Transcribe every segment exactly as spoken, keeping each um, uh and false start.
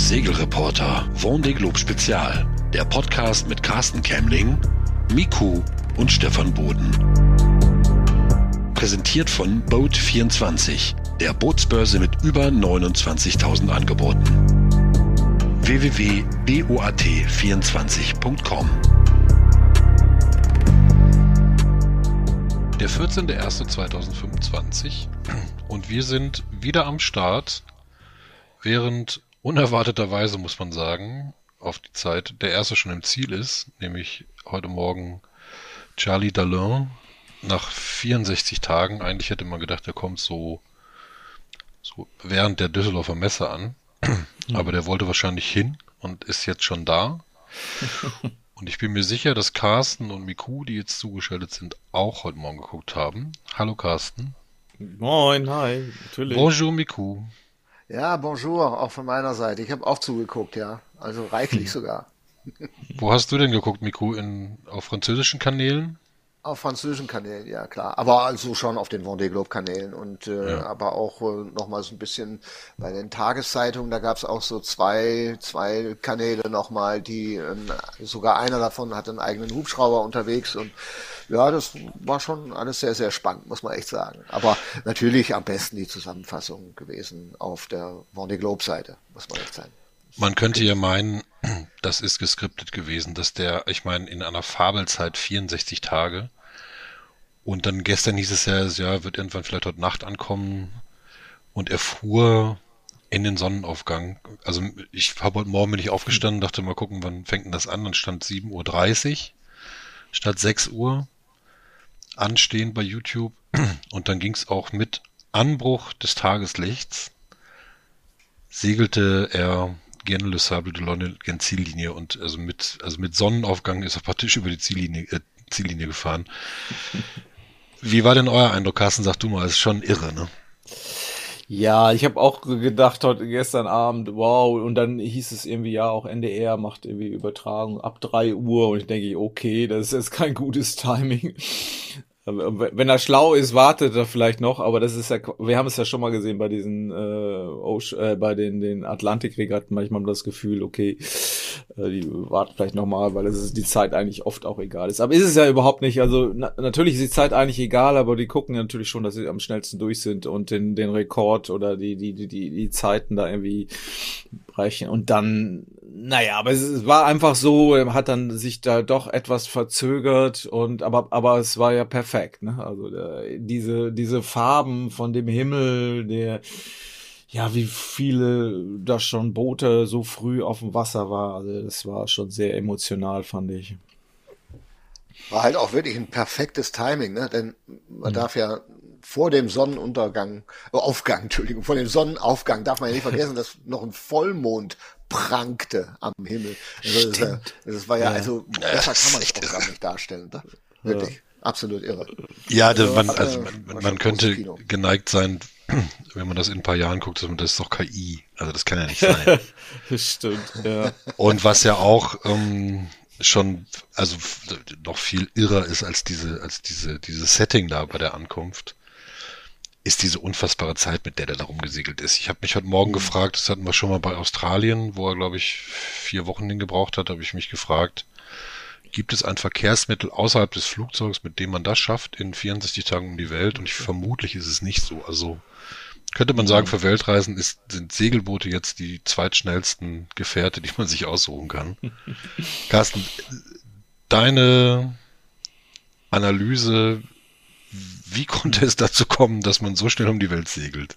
Segelreporter Vendée Globe Spezial. Der Podcast mit Carsten Kämmling, Miku und Stefan Boden. Präsentiert von Boat vierundzwanzig, der Bootsbörse mit über neunundzwanzigtausend Angeboten. w w w punkt boat vierundzwanzig punkt com. Der vierzehnter erster zweitausendfünfundzwanzig und wir sind wieder am Start, während unerwarteterweise, muss man sagen, auf die Zeit der erste schon im Ziel ist, nämlich heute Morgen Charlie Dalin nach vierundsechzig Tagen. Eigentlich hätte man gedacht, der kommt so, so während der Düsseldorfer Messe an, aber der wollte wahrscheinlich hin und ist jetzt schon da. Und ich bin mir sicher, dass Carsten und Miku, die jetzt zugeschaltet sind, auch heute Morgen geguckt haben. Hallo Carsten. Moin, hi, natürlich. Bonjour Miku. Ja, bonjour, auch von meiner Seite. Ich habe auch zugeguckt, ja. Also reichlich hm. sogar. Wo hast du denn geguckt, Miku? In, auf französischen Kanälen? Auf französischen Kanälen, ja klar. Aber also schon auf den Vendée Globe Kanälen und äh, ja. aber auch äh, nochmal so ein bisschen bei den Tageszeitungen. Da gab es auch so zwei, zwei Kanäle nochmal, die äh, sogar einer davon hat einen eigenen Hubschrauber unterwegs und ja, das war schon alles sehr, sehr spannend, muss man echt sagen. Aber natürlich am besten die Zusammenfassung gewesen auf der Vendée Globe Seite, muss man echt sagen. Man könnte ja meinen, das ist geskriptet gewesen, dass der, ich meine, in einer Fabelzeit vierundsechzig Tage und dann gestern hieß es ja, ja, wird irgendwann vielleicht heute Nacht ankommen und er fuhr in den Sonnenaufgang. Also ich habe heute Morgen bin ich aufgestanden, dachte mal gucken, wann fängt denn das an? Dann stand sieben Uhr dreißig statt sechs Uhr anstehend bei YouTube und dann ging es auch mit Anbruch des Tageslichts, segelte er gerne Le Sable d'Olonne gen Ziellinie und also mit also mit Sonnenaufgang ist er praktisch über die Ziellinie, äh, Ziellinie gefahren. Wie war denn euer Eindruck, Carsten? Sag du mal, ist schon irre, ne? Ja, ich habe auch gedacht heute gestern Abend, wow, und dann hieß es irgendwie, ja, auch N D R macht irgendwie Übertragung ab drei Uhr und ich denke, okay, das ist jetzt kein gutes Timing. Wenn er schlau ist, wartet er vielleicht noch, aber das ist ja, wir haben es ja schon mal gesehen bei diesen, äh, Ocean, äh bei den, den Atlantikregatten, manchmal haben wir das Gefühl, okay, äh, die warten vielleicht nochmal, weil es ist die Zeit eigentlich oft auch egal ist. Aber ist es ja überhaupt nicht, also na, natürlich ist die Zeit eigentlich egal, aber die gucken ja natürlich schon, dass sie am schnellsten durch sind und den, den Rekord oder die, die, die, die, die Zeiten da irgendwie brechen und dann, naja, aber es, es war einfach so, er hat dann sich da doch etwas verzögert und aber aber es war ja perfekt, ne? Also der, diese diese Farben von dem Himmel, der ja, wie viele da schon Boote so früh auf dem Wasser war, also das war schon sehr emotional, fand ich. War halt auch wirklich ein perfektes Timing, ne? Denn man mhm. darf ja vor dem Sonnenuntergang, oh, Aufgang, Entschuldigung, vor dem Sonnenaufgang darf man ja nicht vergessen, dass noch ein Vollmond prangte am Himmel. Also das, das war ja, ja, also besser kann man es auch gar nicht darstellen. Ne? Wirklich, ja. Absolut irre. Ja, also, man, also man, man könnte geneigt sein, wenn man das in ein paar Jahren guckt, dass man das ist doch K I. Also das kann ja nicht sein. Das stimmt, ja. Und was ja auch ähm, schon, also noch viel irrer ist als diese, als diese, dieses Setting da bei der Ankunft, ist diese unfassbare Zeit, mit der der da rumgesegelt ist. Ich habe mich heute Morgen mhm. gefragt, das hatten wir schon mal bei Australien, wo er, glaube ich, vier Wochen hingebraucht hat, habe ich mich gefragt, gibt es ein Verkehrsmittel außerhalb des Flugzeugs, mit dem man das schafft, in vierundsechzig Tagen um die Welt? Und ich vermutlich ist es nicht so. Also könnte man sagen, für Weltreisen ist, sind Segelboote jetzt die zweitschnellsten Gefährte, die man sich aussuchen kann. Carsten, deine Analyse, wie konnte es dazu kommen, dass man so schnell um die Welt segelt?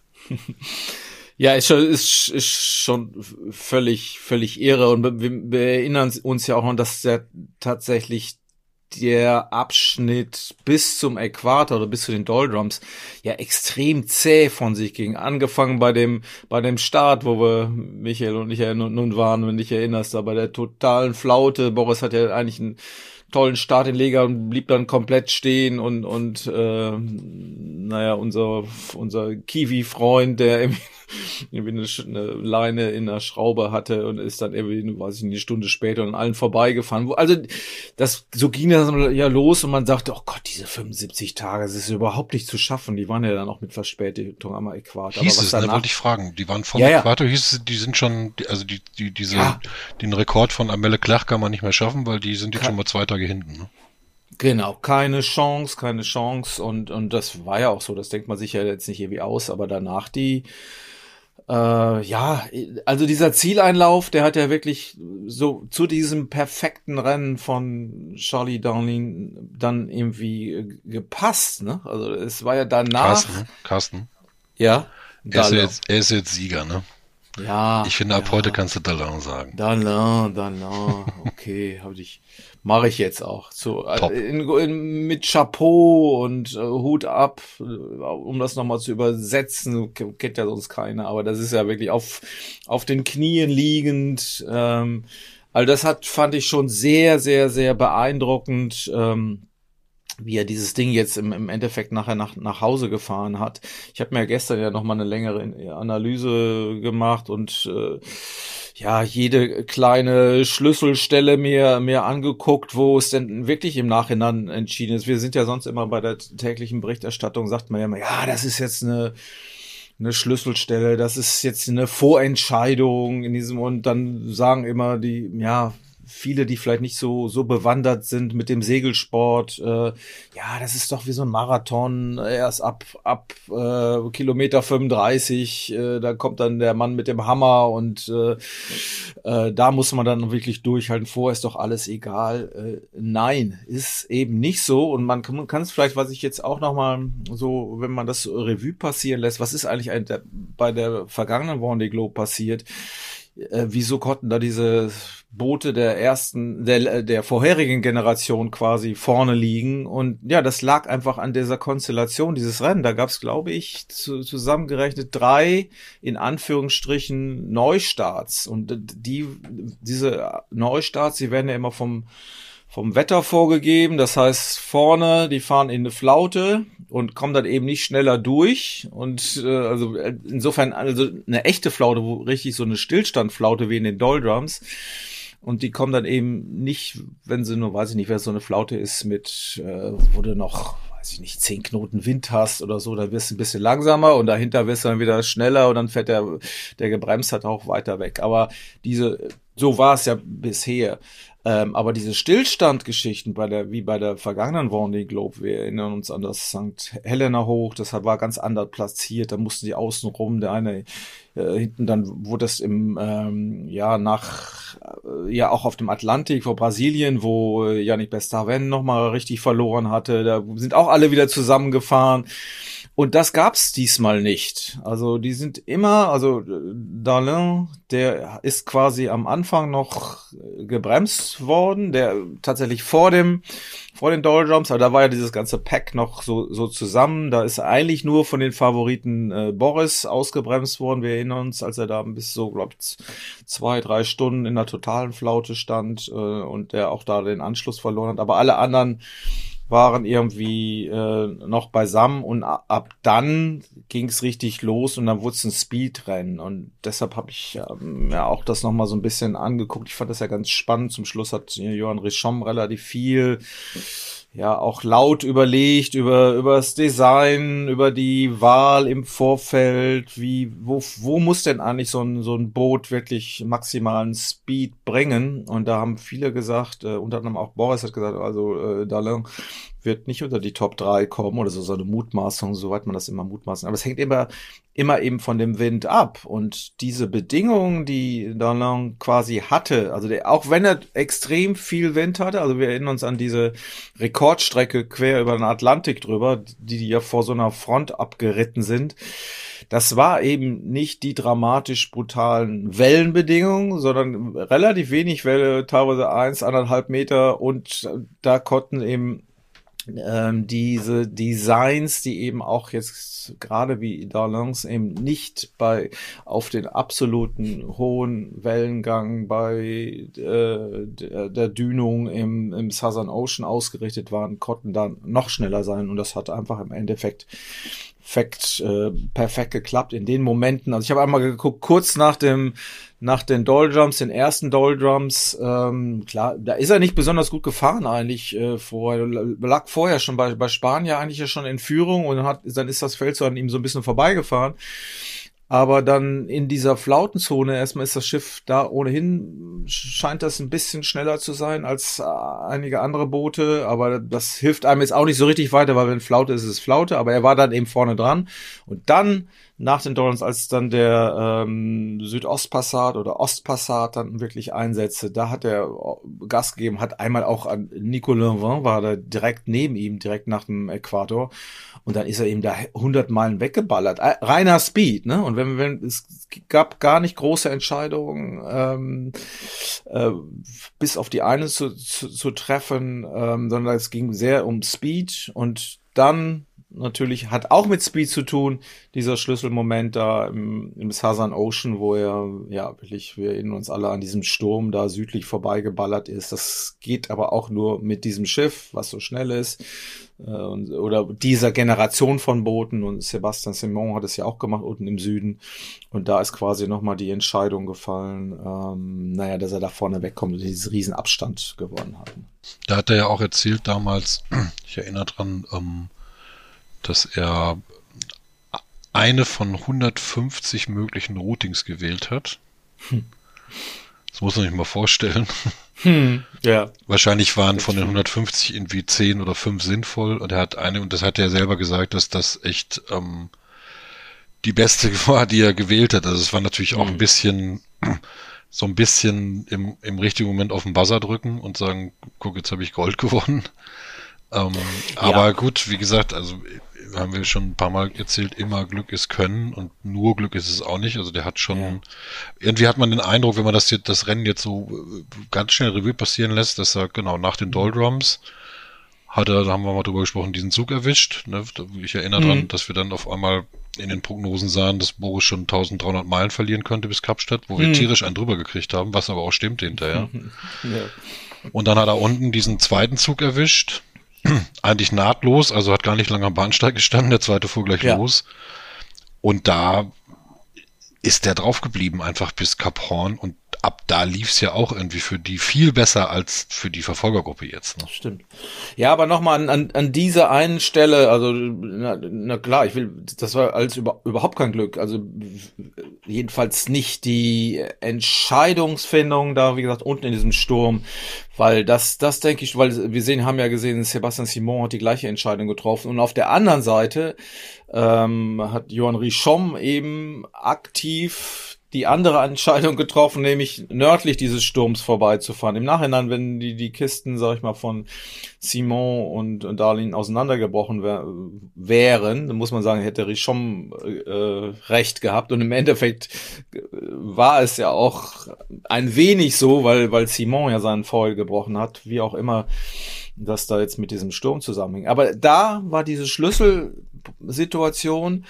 Ja, ist schon, ist, ist schon völlig, völlig irre. Und wir, wir erinnern uns ja auch noch, dass der tatsächlich der Abschnitt bis zum Äquator oder bis zu den Doldrums ja extrem zäh von sich ging. Angefangen bei dem, bei dem Start, wo wir, Michael und ich ja nun waren, wenn du dich erinnerst, da bei der totalen Flaute. Boris hat ja eigentlich einen tollen Start in Lega und blieb dann komplett stehen und und äh, naja, unser unser Kiwi-Freund, der irgendwie eine, eine Leine in der Schraube hatte und ist dann irgendwie, weiß ich nicht, eine Stunde später an allen vorbeigefahren. Also das, so ging das ja los und man sagte, oh Gott, diese fünfundsiebzig Tage, das ist überhaupt nicht zu schaffen. Die waren ja dann auch mit Verspätung am Äquator. Hieß Aber was es, danach, ne, wollte ich fragen. Die waren vom ja, ja. Äquator, hieß es, die sind schon, also die, die, diese, Ja. den Rekord von Amelle Clark kann man nicht mehr schaffen, weil die sind jetzt Ka- schon mal zwei Tage hinten, ne? Genau, keine Chance, keine Chance und und das war ja auch so, das denkt man sich ja jetzt nicht irgendwie aus, aber danach die, äh, ja, also dieser Zieleinlauf, der hat ja wirklich so zu diesem perfekten Rennen von Charlie Downing dann irgendwie äh, gepasst, ne? Also es war ja danach, Carsten, Carsten. ja, Er ist, ja Dalin. jetzt, er ist jetzt Sieger, ne? Ja, Ich finde, ab ja. heute kannst du Dalin sagen. Dalin, Dalin, okay, habe ich, mache ich jetzt auch. So Top. äh, in, in, mit Chapeau und äh, Hut ab, äh, um das nochmal zu übersetzen, k- kennt ja sonst keiner, aber das ist ja wirklich auf auf den Knien liegend. Ähm, also das hat, fand ich schon sehr, sehr, sehr beeindruckend. Ähm, wie er dieses Ding jetzt im, im Endeffekt nachher nach, nach Hause gefahren hat. Ich habe mir ja gestern ja nochmal eine längere Analyse gemacht und äh, ja, jede kleine Schlüsselstelle mir mir angeguckt, wo es denn wirklich im Nachhinein entschieden ist. Wir sind ja sonst immer bei der täglichen Berichterstattung, sagt man ja immer, ja, das ist jetzt eine eine Schlüsselstelle, das ist jetzt eine Vorentscheidung in diesem, und dann sagen immer die, ja, viele, die vielleicht nicht so so bewandert sind mit dem Segelsport, äh, ja, das ist doch wie so ein Marathon, erst ab ab äh, Kilometer fünfunddreißig, äh, da kommt dann der Mann mit dem Hammer und äh, äh, da muss man dann wirklich durchhalten, vorher ist doch alles egal. Äh, nein, ist eben nicht so, und man kann kann es vielleicht, was ich jetzt auch nochmal so, wenn man das Revue passieren lässt, was ist eigentlich ein, der, bei der vergangenen Vendée Globe passiert? Äh, wieso konnten da diese Boote der ersten, der, der vorherigen Generation quasi vorne liegen? Und ja, das lag einfach an dieser Konstellation dieses Rennen. Da gab es, glaube ich, zu, zusammengerechnet drei, in Anführungsstrichen, Neustarts. Und die, diese Neustarts, die werden ja immer vom vom Wetter vorgegeben. Das heißt, vorne, die fahren in eine Flaute und kommen dann eben nicht schneller durch. Und äh, also insofern, also eine echte Flaute, wo richtig so eine Stillstandflaute wie in den Doldrums. Und die kommen dann eben nicht, wenn sie nur, weiß ich nicht, wer so eine Flaute ist, mit, äh, wo du noch, weiß ich nicht, zehn Knoten Wind hast oder so, dann wirst du ein bisschen langsamer und dahinter wirst du dann wieder schneller und dann fährt der, der gebremst hat, auch weiter weg. Aber diese, so war es ja bisher. Ähm, aber diese Stillstandgeschichten bei der, wie bei der vergangenen Vendée Globe, wir erinnern uns an das Sankt Helena hoch, das war ganz anders platziert, da mussten die außen rum, der eine äh, hinten, dann wurde das im, ähm, ja, nach, äh, ja, auch auf dem Atlantik vor Brasilien, wo äh, Yannick Bestaven nochmal richtig verloren hatte, da sind auch alle wieder zusammengefahren. Und das gab's diesmal nicht. Also die sind immer, also Dalin, der ist quasi am Anfang noch gebremst worden, der tatsächlich vor dem, vor den Doldrums, aber da war ja dieses ganze Pack noch so, so zusammen. Da ist eigentlich nur von den Favoriten äh, Boris ausgebremst worden. Wir erinnern uns, als er da bis so, glaube ich, zwei, drei Stunden in der totalen Flaute stand äh, und der auch da den Anschluss verloren hat. Aber alle anderen waren irgendwie äh, noch beisammen, und ab dann ging es richtig los und dann wurde es ein Speedrennen, und deshalb habe ich ähm, ja auch das nochmal so ein bisschen angeguckt. Ich fand das ja ganz spannend. Zum Schluss hat Johan Richomme relativ viel, ja, auch laut überlegt über über das Design, über die Wahl im Vorfeld, wie wo wo muss denn eigentlich so ein so ein Boot wirklich maximalen Speed bringen? Und da haben viele gesagt, äh, unter anderem auch Boris hat gesagt, also äh, Dalin wird nicht unter die Top drei kommen oder so, so eine Mutmaßung, soweit man das immer mutmaßen. Aber es hängt immer, immer eben von dem Wind ab. Und diese Bedingungen, die Dalin quasi hatte, also der, auch wenn er extrem viel Wind hatte, also wir erinnern uns an diese Rekordstrecke quer über den Atlantik drüber, die, die ja vor so einer Front abgeritten sind. Das war eben nicht die dramatisch brutalen Wellenbedingungen, sondern relativ wenig Welle, teilweise eins, anderthalb Meter, und da konnten eben Ähm, diese Designs, die eben auch jetzt gerade wie Dalins eben nicht bei auf den absoluten hohen Wellengang bei äh, der, der Dünung im, im Southern Ocean ausgerichtet waren, konnten dann noch schneller sein, und das hat einfach im Endeffekt perfekt, äh, perfekt geklappt in den Momenten. Also ich habe einmal geguckt, kurz nach dem, nach den Doldrums, den ersten Doldrums, ähm, klar, da ist er nicht besonders gut gefahren eigentlich äh, vorher, lag vorher schon bei, bei Spanier eigentlich ja schon in Führung und hat, dann ist das Feld so an ihm so ein bisschen vorbeigefahren. Aber dann in dieser Flautenzone, erstmal ist das Schiff da ohnehin, scheint das ein bisschen schneller zu sein als einige andere Boote, aber das hilft einem jetzt auch nicht so richtig weiter, weil wenn Flaute ist, ist es Flaute, aber er war dann eben vorne dran. Und dann, nach den Doldrums, als dann der ähm, Südostpassat oder Ostpassat dann wirklich einsetzte, da hat er Gas gegeben, hat einmal auch an Nico Lanvin, war da direkt neben ihm, direkt nach dem Äquator. Und dann ist er eben da hundert Meilen weggeballert. Reiner Speed, ne? Und wenn, wenn, es gab gar nicht große Entscheidungen, ähm, äh, bis auf die eine zu, zu, zu treffen, ähm, sondern es ging sehr um Speed. Und dann natürlich hat auch mit Speed zu tun, dieser Schlüsselmoment da im, im Southern Ocean, wo er, ja, wirklich, wir erinnern uns alle an diesem Sturm da südlich vorbeigeballert ist. Das geht aber auch nur mit diesem Schiff, was so schnell ist, äh, oder dieser Generation von Booten. Und Sebastian Simon hat es ja auch gemacht unten im Süden. Und da ist quasi nochmal die Entscheidung gefallen, ähm, naja, dass er da vorne wegkommt und diesen riesen Abstand gewonnen hat. Da hat er ja auch erzählt damals, ich erinnere dran, ähm, dass er eine von hundertfünfzig möglichen Routings gewählt hat. Hm. Das muss man sich mal vorstellen. Hm, ja. Wahrscheinlich waren von den hundertfünfzig irgendwie zehn oder fünf sinnvoll und er hat eine, und das hat er selber gesagt, dass das echt ähm, die beste war, die er gewählt hat. Also es war natürlich auch hm. ein bisschen, so ein bisschen im, im richtigen Moment auf den Buzzer drücken und sagen, guck, jetzt habe ich Gold gewonnen. Ähm, ja. Aber gut, wie gesagt, also haben wir schon ein paar Mal erzählt, immer Glück ist Können und nur Glück ist es auch nicht. Also der hat schon, ja. irgendwie hat man den Eindruck, wenn man das jetzt, das Rennen jetzt so ganz schnell Revue passieren lässt, dass er genau nach den Doldrums hat er, da haben wir mal drüber gesprochen, diesen Zug erwischt. Ne? Ich erinnere mhm. dran, dass wir dann auf einmal in den Prognosen sahen, dass Boris schon dreizehnhundert Meilen verlieren könnte bis Kapstadt, wo wir mhm. tierisch einen drüber gekriegt haben, was aber auch stimmt hinterher. Ja. Und dann hat er unten diesen zweiten Zug erwischt. Eigentlich nahtlos, also hat gar nicht lange am Bahnsteig gestanden, der zweite fuhr gleich ja. los. Und da ist der drauf geblieben, einfach bis Kap Horn, und ab da lief's ja auch irgendwie für die viel besser als für die Verfolgergruppe jetzt. Ne? Stimmt. Ja, aber nochmal an, an, an dieser einen Stelle, also na, na klar, ich will, das war alles über, überhaupt kein Glück, also jedenfalls nicht die Entscheidungsfindung da, wie gesagt, unten in diesem Sturm, weil das, das denke ich, weil wir sehen, haben ja gesehen, Sebastian Simon hat die gleiche Entscheidung getroffen und auf der anderen Seite ähm, hat Johan Richomme eben aktiv die andere Entscheidung getroffen, nämlich nördlich dieses Sturms vorbeizufahren. Im Nachhinein, wenn die die Kisten, sag ich mal, von Simon und, und Darlin auseinandergebrochen wär, wären, dann muss man sagen, hätte Richomme äh, recht gehabt. Und im Endeffekt war es ja auch ein wenig so, weil weil Simon ja seinen Foil gebrochen hat, wie auch immer das da jetzt mit diesem Sturm zusammenhängt. Aber da war diese Schlüsselsituation,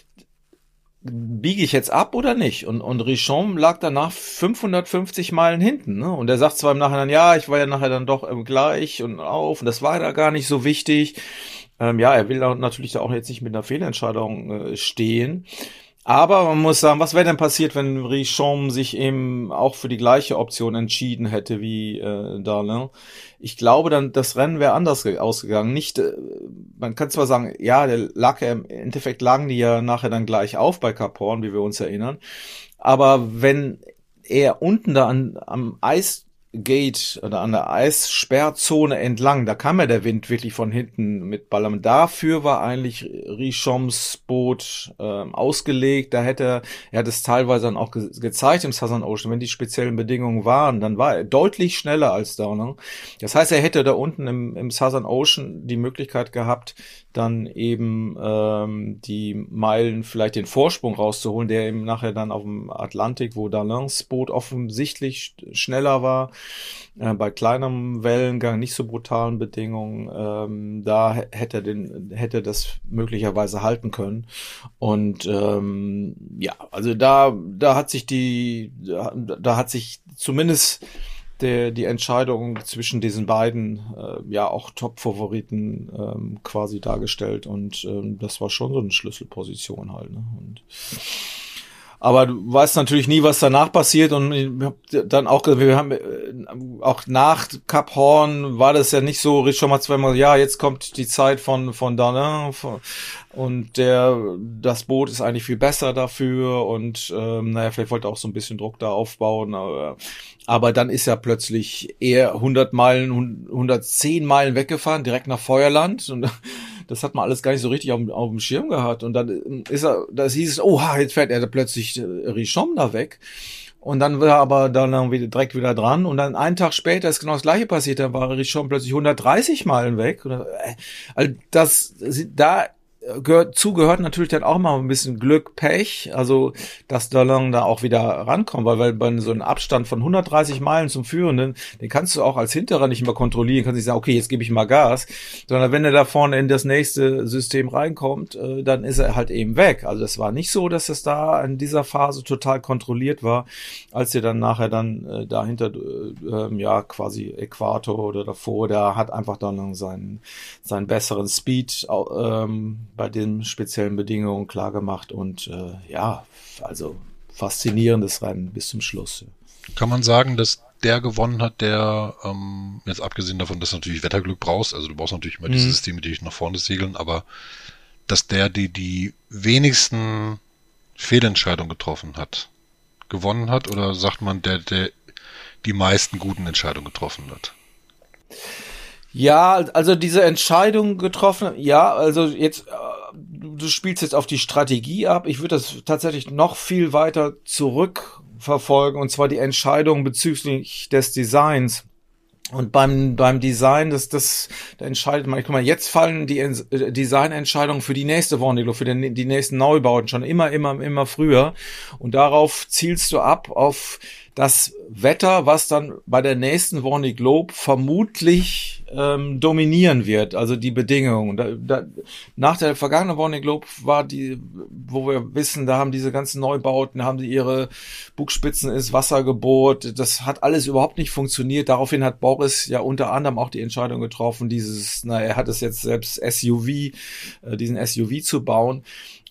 biege ich jetzt ab oder nicht? Und, und Richomme lag danach fünfhundertfünfzig Meilen hinten, ne? Und er sagt zwar im Nachhinein, ja, ich war ja nachher dann doch ähm, gleich und auf, und das war da gar nicht so wichtig. Ähm, ja, er will da natürlich da auch jetzt nicht mit einer Fehlentscheidung äh, stehen. Aber man muss sagen, was wäre denn passiert, wenn Richomme sich eben auch für die gleiche Option entschieden hätte wie äh, Darlin? Ich glaube, dann das Rennen wäre anders ausgegangen. Nicht, äh, man kann zwar sagen, ja, der lag ja, im Endeffekt lagen die ja nachher dann gleich auf bei Kap Horn, wie wir uns erinnern. Aber wenn er unten da an, am Eis Gate oder an der Eissperrzone entlang, da kam ja der Wind wirklich von hinten mit Ballern. Dafür war eigentlich Richommes Boot äh, ausgelegt. Da hätte er, er hat es teilweise dann auch ge- gezeigt im Southern Ocean, wenn die speziellen Bedingungen waren, dann war er deutlich schneller als da. Ne? Das heißt, er hätte da unten im, im Southern Ocean die Möglichkeit gehabt, dann eben ähm, die Meilen, vielleicht den Vorsprung rauszuholen, der eben nachher dann auf dem Atlantik, wo Darlins Boot offensichtlich schneller war, äh, bei kleinerem Wellengang, nicht so brutalen Bedingungen, ähm, da hätte er den, hätte das möglicherweise halten können. Und ähm, ja, also da, da hat sich die, da, da hat sich zumindest der die Entscheidung zwischen diesen beiden äh, ja auch Top-Favoriten ähm, quasi dargestellt und ähm, das war schon so eine Schlüsselposition halt. Ne? Und aber du weißt natürlich nie, was danach passiert und ich hab dann auch, wir haben auch nach Cap Horn war das ja nicht so schon mal zweimal, ja, jetzt kommt die Zeit von von Darlin und der das Boot ist eigentlich viel besser dafür und ähm, naja, vielleicht wollte er auch so ein bisschen Druck da aufbauen, aber, aber dann ist er plötzlich eher hundert Meilen, hundertzehn Meilen weggefahren, direkt nach Feuerland und das hat man alles gar nicht so richtig auf, auf dem Schirm gehabt. Und dann ist er, das hieß es, oh, jetzt fährt er plötzlich äh, Richomme da weg. Und dann war er aber dann wieder direkt wieder dran. Und dann einen Tag später ist genau das Gleiche passiert. Da war Richomme plötzlich hundertdreißig Meilen weg. Und, äh, also das, da gehört, zugehört natürlich dann auch mal ein bisschen Glück, Pech, also dass Darlin da auch wieder rankommt, weil, weil bei so einem Abstand von hundertdreißig Meilen zum Führenden, den kannst du auch als Hinterer nicht mehr kontrollieren, kannst nicht sagen, okay, jetzt gebe ich mal Gas, sondern wenn er da vorne in das nächste System reinkommt, äh, dann ist er halt eben weg. Also es war nicht so, dass es da in dieser Phase total kontrolliert war, als er dann nachher dann äh, dahinter, äh, ja, quasi Äquator oder davor, der hat einfach dann seinen, seinen besseren Speed, ähm, bei den speziellen Bedingungen klar gemacht und äh, ja, also faszinierendes Rennen bis zum Schluss. Kann man sagen, dass der gewonnen hat, der, ähm, jetzt abgesehen davon, dass du natürlich Wetterglück brauchst, also du brauchst natürlich immer mhm. diese Systeme, die dich nach vorne segeln, aber dass der, die die wenigsten Fehlentscheidungen getroffen hat, gewonnen hat, oder sagt man, der, der die meisten guten Entscheidungen getroffen hat? Ja, also diese Entscheidung getroffen, ja, also jetzt, du spielst jetzt auf die Strategie ab. Ich würde das tatsächlich noch viel weiter zurückverfolgen, und zwar die Entscheidung bezüglich des Designs. Und beim beim Design, das das da entscheidet man, guck mal, jetzt fallen die äh, Designentscheidungen für die nächste Vendée, für den, die nächsten Neubauten schon immer, immer, immer früher. Und darauf zielst du ab auf das Wetter, was dann bei der nächsten Vendée Globe vermutlich ähm, dominieren wird, also die Bedingungen. Da, da, nach der vergangenen Vendée Globe war die, wo wir wissen, da haben diese ganzen Neubauten, haben die ihre Bugspitzen ins Wasser gebohrt. Das hat alles überhaupt nicht funktioniert. Daraufhin hat Boris ja unter anderem auch die Entscheidung getroffen, dieses, na, er hat es jetzt selbst S U V, äh, diesen S U V zu bauen.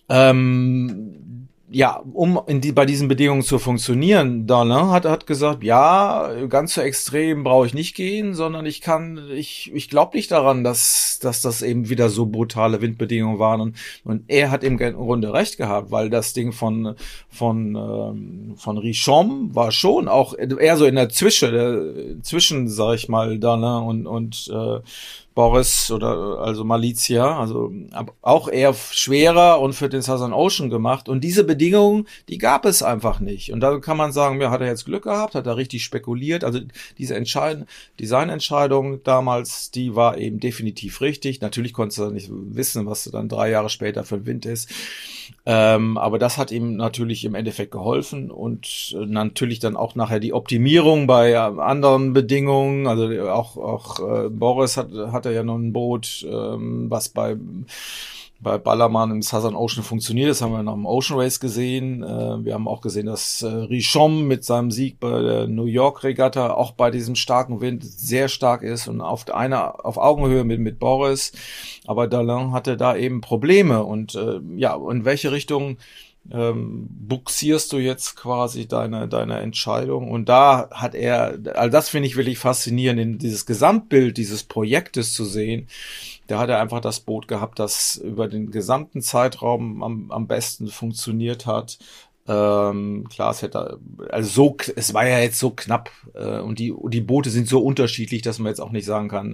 Ähm, Ja, um in die, bei diesen Bedingungen zu funktionieren, Darlin hat, hat gesagt, ja, ganz so extrem brauche ich nicht gehen, sondern ich kann, ich, ich glaube nicht daran, dass, dass das eben wieder so brutale Windbedingungen waren. Und, und er hat im Grunde recht gehabt, weil das Ding von, von, ähm, von Richomme war schon auch eher so in der Zwischen, der, zwischen, sag ich mal, Darlin und, und, äh, Boris oder also Malizia, also auch eher schwerer und für den Southern Ocean gemacht. Und diese Bedingungen, die gab es einfach nicht. Und da kann man sagen, ja, hat er jetzt Glück gehabt, hat er richtig spekuliert. Also diese Entscheid- Designentscheidung damals, die war eben definitiv richtig. Natürlich konntest du nicht wissen, was dann drei Jahre später für ein Wind ist. Ähm, aber das hat ihm natürlich im Endeffekt geholfen und äh, natürlich dann auch nachher die Optimierung bei äh, anderen Bedingungen. Also auch auch äh, Boris hat hatte ja noch ein Boot, ähm, was bei bei Ballermann im Southern Ocean funktioniert. Das haben wir nach dem Ocean Race gesehen. Äh, wir haben auch gesehen, dass äh, Richomme mit seinem Sieg bei der New York Regatta auch bei diesem starken Wind sehr stark ist und auf einer auf Augenhöhe mit mit Boris. Aber Darlin hatte da eben Probleme und äh, ja, in welche Richtung ähm, buxierst du jetzt quasi deine deine Entscheidung? Und da hat er, also das finde ich wirklich faszinierend, in dieses Gesamtbild dieses Projektes zu sehen. Da hat er einfach das Boot gehabt, das über den gesamten Zeitraum am, am besten funktioniert hat. Ähm, klar, es hätte, also so, es war ja jetzt so knapp äh, und die die Boote sind so unterschiedlich, dass man jetzt auch nicht sagen kann,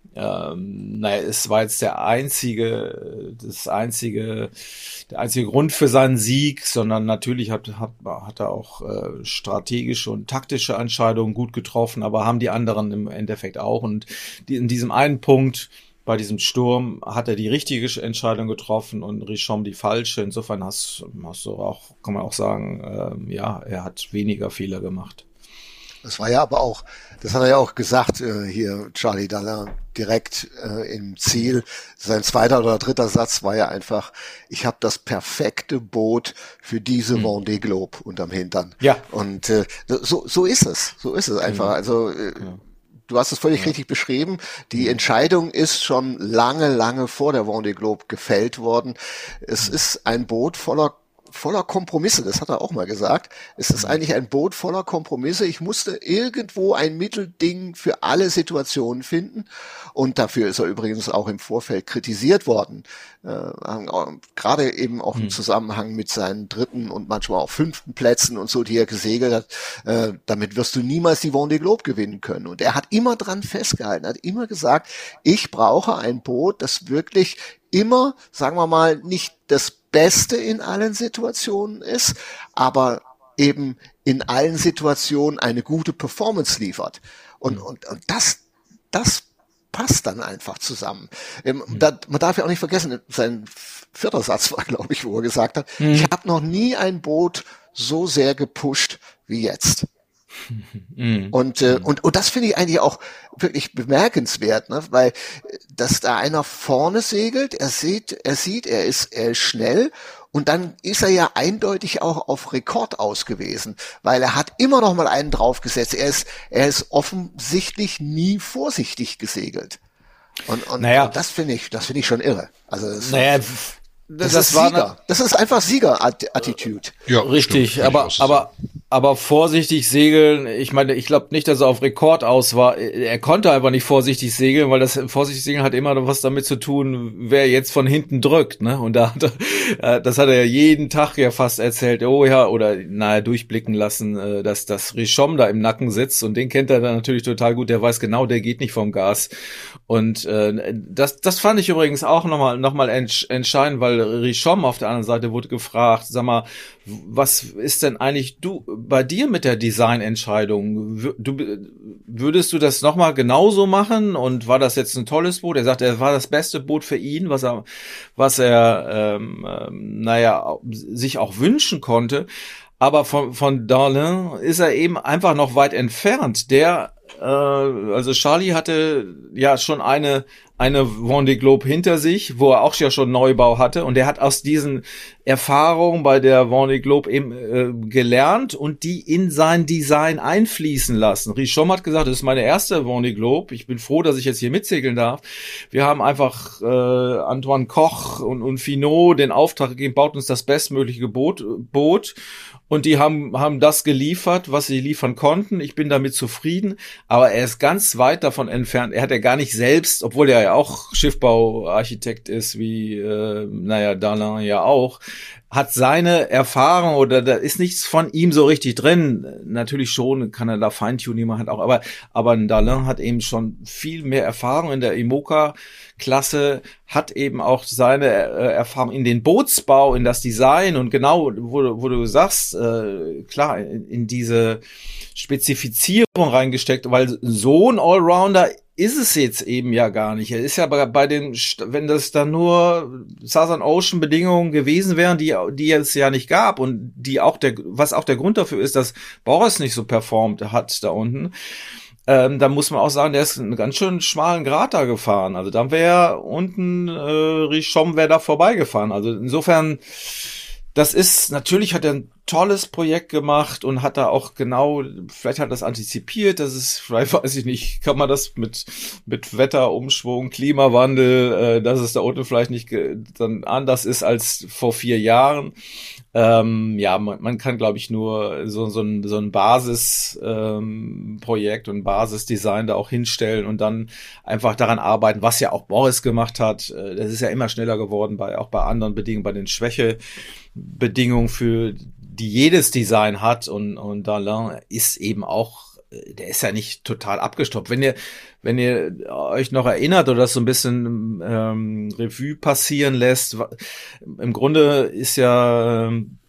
ähm, naja, es war jetzt der einzige, das einzige, der einzige Grund für seinen Sieg, sondern natürlich hat hat, hat er auch äh, strategische und taktische Entscheidungen gut getroffen, aber haben die anderen im Endeffekt auch. Und die, in diesem einen Punkt bei diesem Sturm hat er die richtige Entscheidung getroffen und Richomme die falsche. Insofern hast, hast du auch, kann man auch sagen, äh, ja, er hat weniger Fehler gemacht. Das war ja aber auch, das hat er ja auch gesagt, äh, hier Charlie Dallain direkt äh, im Ziel. Sein zweiter oder dritter Satz war ja einfach, ich habe das perfekte Boot für diese mhm. Vendée Globe unterm Hintern. Ja. Und äh, so so ist es, so ist es einfach. Mhm. Also äh, ja. Du hast es völlig ja. richtig beschrieben. Die Entscheidung ist schon lange, lange vor der Vendée Globe gefällt worden. Es mhm. ist ein Boot voller voller Kompromisse, das hat er auch mal gesagt. Es ist eigentlich ein Boot voller Kompromisse. Ich musste irgendwo ein Mittelding für alle Situationen finden und dafür ist er übrigens auch im Vorfeld kritisiert worden. Äh, gerade eben auch im Zusammenhang mit seinen dritten und manchmal auch fünften Plätzen und so, die er gesegelt hat. Äh, damit wirst du niemals die Vendée Globe gewinnen können. Und er hat immer dran festgehalten, hat immer gesagt, ich brauche ein Boot, das wirklich immer, sagen wir mal, nicht das Beste in allen Situationen ist, aber eben in allen Situationen eine gute Performance liefert. Und, und, und das, das passt dann einfach zusammen. Ähm, mhm. da, man darf ja auch nicht vergessen, sein vierter Satz war, glaube ich, wo er gesagt hat, mhm. ich habe noch nie ein Boot so sehr gepusht wie jetzt. Mhm. Und, äh, und, und das finde ich eigentlich auch wirklich bemerkenswert, ne? Weil, dass da einer vorne segelt, er sieht, er sieht, er ist, er ist schnell und dann ist er ja eindeutig auch auf Rekord aus gewesen, weil er hat immer noch mal einen draufgesetzt. Er ist, er ist offensichtlich nie vorsichtig gesegelt. Und, und, naja. und das finde ich, das finde ich schon irre. Also, das naja, Das, das ist war Sieger. Das ist einfach Sieger-Attitude. Ja, richtig. Stimmt, aber, aber, aber vorsichtig segeln. Ich meine, ich glaube nicht, dass er auf Rekord aus war. Er konnte einfach nicht vorsichtig segeln, weil das vorsichtig segeln hat immer was damit zu tun, wer jetzt von hinten drückt, ne? Und da hat er, das hat er ja jeden Tag ja fast erzählt. Oh ja, oder naja, durchblicken lassen, dass das Richomme da im Nacken sitzt und den kennt er dann natürlich total gut. Der weiß genau, der geht nicht vom Gas. Und äh, das, das fand ich übrigens auch nochmal, noch mal entsch- entscheidend, weil Richomme auf der anderen Seite wurde gefragt, sag mal, was ist denn eigentlich du bei dir mit der Designentscheidung? Du, würdest du das nochmal genauso machen? Und war das jetzt ein tolles Boot? Er sagt, er war das beste Boot für ihn, was er, was er, ähm, ähm, naja, sich auch wünschen konnte. Aber von, von Dallain ist er eben einfach noch weit entfernt. Der, äh, also Charlie hatte ja schon eine, eine Vendée Globe hinter sich, wo er auch ja schon Neubau hatte. Und er hat aus diesen Erfahrungen bei der Vendée Globe eben äh, gelernt und die in sein Design einfließen lassen. Richomme hat gesagt, das ist meine erste Vendée Globe. Ich bin froh, dass ich jetzt hier mitsegeln darf. Wir haben einfach äh, Antoine Koch und, und Finot den Auftrag gegeben, baut uns das bestmögliche Boot, Boot. Und die haben, haben das geliefert, was sie liefern konnten. Ich bin damit zufrieden. Aber er ist ganz weit davon entfernt. Er hat ja gar nicht selbst, obwohl er ja auch Schiffbauarchitekt ist, wie, äh, naja, Dallain ja auch, hat seine Erfahrung oder da ist nichts von ihm so richtig drin. Natürlich schon, kann er da Feintuning machen auch, aber, aber Dallain hat eben schon viel mehr Erfahrung in der IMOCA-Klasse, hat eben auch seine äh, Erfahrung in den Bootsbau, in das Design und genau, wo, wo du sagst, äh, klar, in, in diese Spezifizierung reingesteckt, weil so ein Allrounder ist es jetzt eben ja gar nicht. Er ist ja bei, bei den, wenn das dann nur Southern Ocean Bedingungen gewesen wären, die, die es ja nicht gab und die auch der, was auch der Grund dafür ist, dass Boris nicht so performt hat da unten, ähm, da muss man auch sagen, der ist einen ganz schön schmalen Grat da gefahren. Also dann wäre unten, äh, Richomme wäre da vorbeigefahren. Also insofern, das ist, natürlich hat er ein tolles Projekt gemacht und hat da auch genau, vielleicht hat das antizipiert, das ist, vielleicht weiß ich nicht, kann man das mit mit Wetterumschwung, Klimawandel, äh, dass es da unten vielleicht nicht ge- dann anders ist als vor vier Jahren. Ähm, ja, man, man kann, glaube ich, nur so so ein so ein Basisprojekt ähm, Projekt und Basisdesign da auch hinstellen und dann einfach daran arbeiten, was ja auch Boris gemacht hat. Äh, das ist ja immer schneller geworden, bei auch bei anderen Bedingungen, bei den Schwächebedingungen für die jedes Design hat und, und Dallain ist eben auch, der ist ja nicht total abgestoppt. Wenn ihr, wenn ihr euch noch erinnert oder das so ein bisschen ähm, Revue passieren lässt, im Grunde ist ja ähm,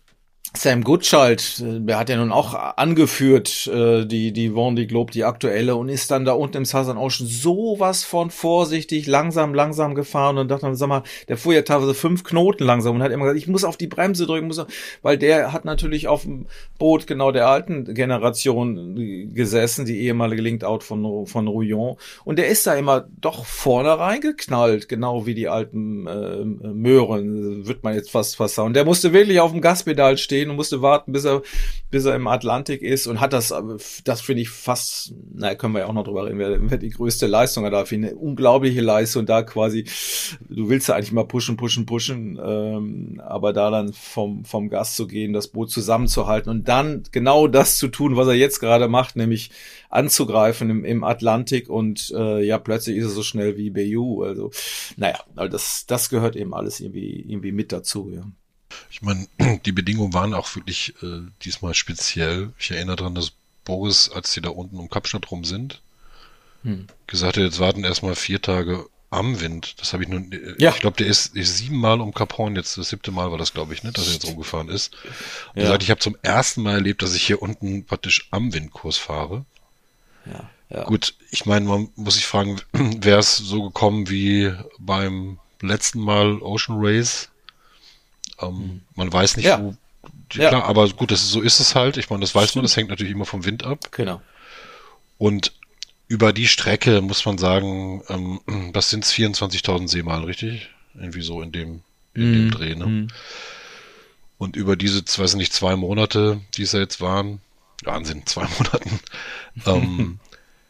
Sam Goodchild, der hat ja nun auch angeführt, äh, die, die Vendée Globe, die aktuelle, und ist dann da unten im Southern Ocean sowas von vorsichtig, langsam, langsam gefahren und dachte, sag mal, der fuhr ja teilweise fünf Knoten langsam und hat immer gesagt, ich muss auf die Bremse drücken, muss, weil der hat natürlich auf dem Boot genau der alten Generation gesessen, die ehemalige Linked-Out von, von Rouillon, und der ist da immer doch vorne reingeknallt, genau wie die alten äh, Möhren, wird man jetzt fast fast sagen. Und der musste wirklich auf dem Gaspedal stehen und musste warten, bis er, bis er im Atlantik ist, und hat das, das finde ich fast, naja, können wir ja auch noch drüber reden, wer, wer die größte Leistung hat, da finde ich eine unglaubliche Leistung, da quasi, du willst ja eigentlich mal pushen, pushen, pushen, ähm, aber da dann vom, vom Gas zu gehen, das Boot zusammenzuhalten und dann genau das zu tun, was er jetzt gerade macht, nämlich anzugreifen im, im Atlantik, und äh, ja, plötzlich ist er so schnell wie Bayou, also, naja, also das, das gehört eben alles irgendwie, irgendwie mit dazu, ja. Ich meine, die Bedingungen waren auch wirklich äh, diesmal speziell. Ich erinnere daran, dass Boris, als die da unten um Kapstadt rum sind, hm. gesagt hat, jetzt warten erstmal vier Tage am Wind. Das habe ich nun, äh, ja. Ich glaube, der ist, ist siebenmal um Cap Horn, jetzt das siebte Mal war das, glaube ich, ne, dass er jetzt rumgefahren ist. Und ja. er sagt, ich habe zum ersten Mal erlebt, dass ich hier unten praktisch am Windkurs fahre. Ja. Ja. Gut, ich meine, man muss sich fragen, wäre es so gekommen wie beim letzten Mal Ocean Race? Ähm, man weiß nicht, ja. wo, klar, ja. aber gut, das ist, so ist es halt. Ich meine, das weiß man, das hängt natürlich immer vom Wind ab. Genau. Und über die Strecke muss man sagen, ähm, das sind vierundzwanzigtausend Seemeilen, richtig? Irgendwie so in dem, in mm. dem Dreh, ne? Mm. Und über diese, weiß nicht, zwei Monate, die es ja jetzt waren, Wahnsinn, zwei Monaten, ähm,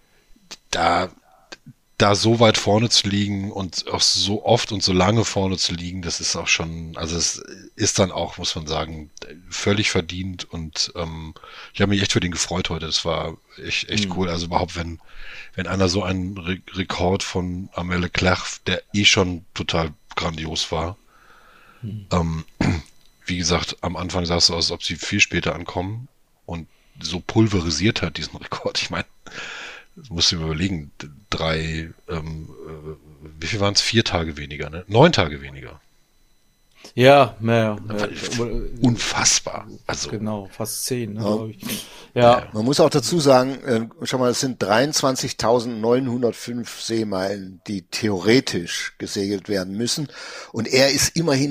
da, da so weit vorne zu liegen und auch so oft und so lange vorne zu liegen, das ist auch schon, also es ist dann auch, muss man sagen, völlig verdient, und ähm, ich habe mich echt für den gefreut heute. Das war echt, echt mhm. cool. Also überhaupt, wenn wenn einer so einen Re- Rekord von Armel Leclerc, der eh schon total grandios war, mhm. ähm, wie gesagt, am Anfang sah es so aus, als ob sie viel später ankommen, und so pulverisiert hat diesen Rekord. Ich meine, das musst du dir überlegen, drei, ähm, wie viel waren es? Vier Tage weniger, ne? Neun Tage weniger. Ja, mehr. Ja. Unfassbar. Also, genau, fast zehn, ne, ja. glaube ich. Ja. Man muss auch dazu sagen, äh, schau mal, es sind dreiundzwanzigtausendneunhundertfünf Seemeilen, die theoretisch gesegelt werden müssen. Und er ist immerhin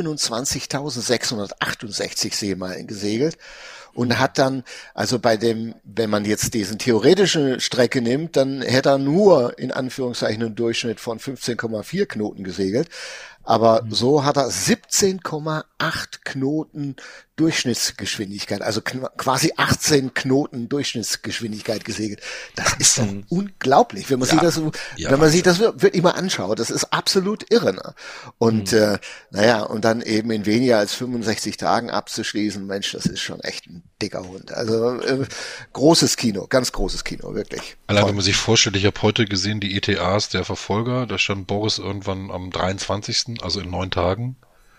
siebenundzwanzigtausendsechshundertachtundsechzig Seemeilen gesegelt. Und hat dann, also bei dem, wenn man jetzt diesen theoretische Strecke nimmt, dann hätte er nur in Anführungszeichen einen Durchschnitt von fünfzehn Komma vier Knoten gesegelt. Aber mhm. so hat er siebzehn Komma acht Knoten Durchschnittsgeschwindigkeit, also kn- quasi achtzehn Knoten Durchschnittsgeschwindigkeit gesegelt. Das ist doch mhm. unglaublich, wenn man ja. sich das, so, ja, wenn man sich das wirklich mal anschaut. Das ist absolut irre. Ne? Und mhm. äh, naja, und dann eben in weniger als fünfundsechzig Tagen abzuschließen, Mensch, das ist schon echt ein dicker Hund. Also äh, großes Kino, ganz großes Kino, wirklich. Allein wenn man sich vorstellt, ich habe heute gesehen, die E T As der Verfolger, da stand Boris irgendwann am dreiundzwanzigsten, also in neun Tagen.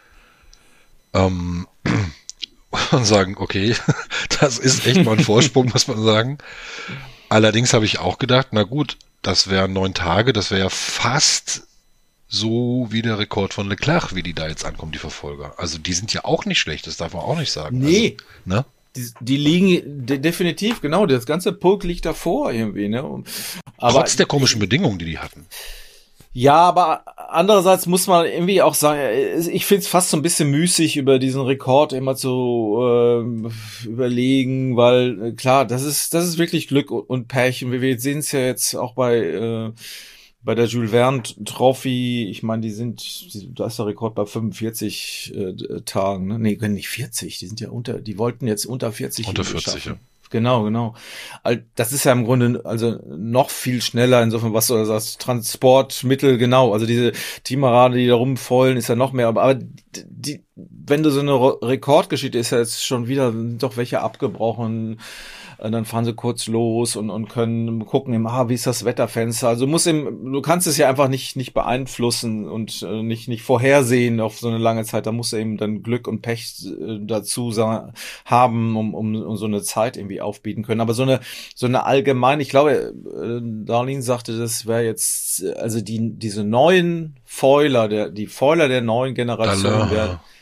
Ähm, und sagen, okay, das ist echt mal ein Vorsprung, muss man sagen. Allerdings habe ich auch gedacht, na gut, das wären neun Tage, das wäre ja fast so wie der Rekord von Leclerc, wie die da jetzt ankommen, die Verfolger. Also die sind ja auch nicht schlecht, das darf man auch nicht sagen. Nee. Also, ne? Die, die liegen de- definitiv, genau, das ganze Pulk liegt davor irgendwie, ne? Aber trotz der komischen Bedingungen, die die hatten. Ja, aber andererseits muss man irgendwie auch sagen, ich find's fast so ein bisschen müßig, über diesen Rekord immer zu äh, überlegen, weil äh, klar, das ist das ist wirklich Glück und Pech, und wir sehen es ja jetzt auch bei äh, bei der Jules Verne Trophy. Ich meine, die sind, die, da ist der Rekord bei fünfundvierzig äh, Tagen, ne? Nee, nicht vierzig, die sind ja unter, die wollten jetzt unter vierzig unter vierzig, schaffen. Ja. Genau, genau. Das ist ja im Grunde also noch viel schneller, insofern, was du sagst, Transportmittel, genau. Also diese Teamparade, die da rumfeulen, ist ja noch mehr. Aber die, wenn du so eine Rekordgeschichte, ist ja jetzt schon wieder, sind doch welche abgebrochen. Dann fahren sie kurz los und, und können gucken, im, ah, wie ist das Wetterfenster. Also muss im, du kannst es ja einfach nicht nicht beeinflussen und äh, nicht nicht vorhersehen auf so eine lange Zeit. Da musst du eben dann Glück und Pech äh, dazu sa- haben, um, um um so eine Zeit irgendwie aufbieten können. Aber so eine so eine allgemeine, ich glaube, äh, Darlene sagte, das wäre jetzt also die diese neuen Foiler, der die Foiler der neuen Generation, der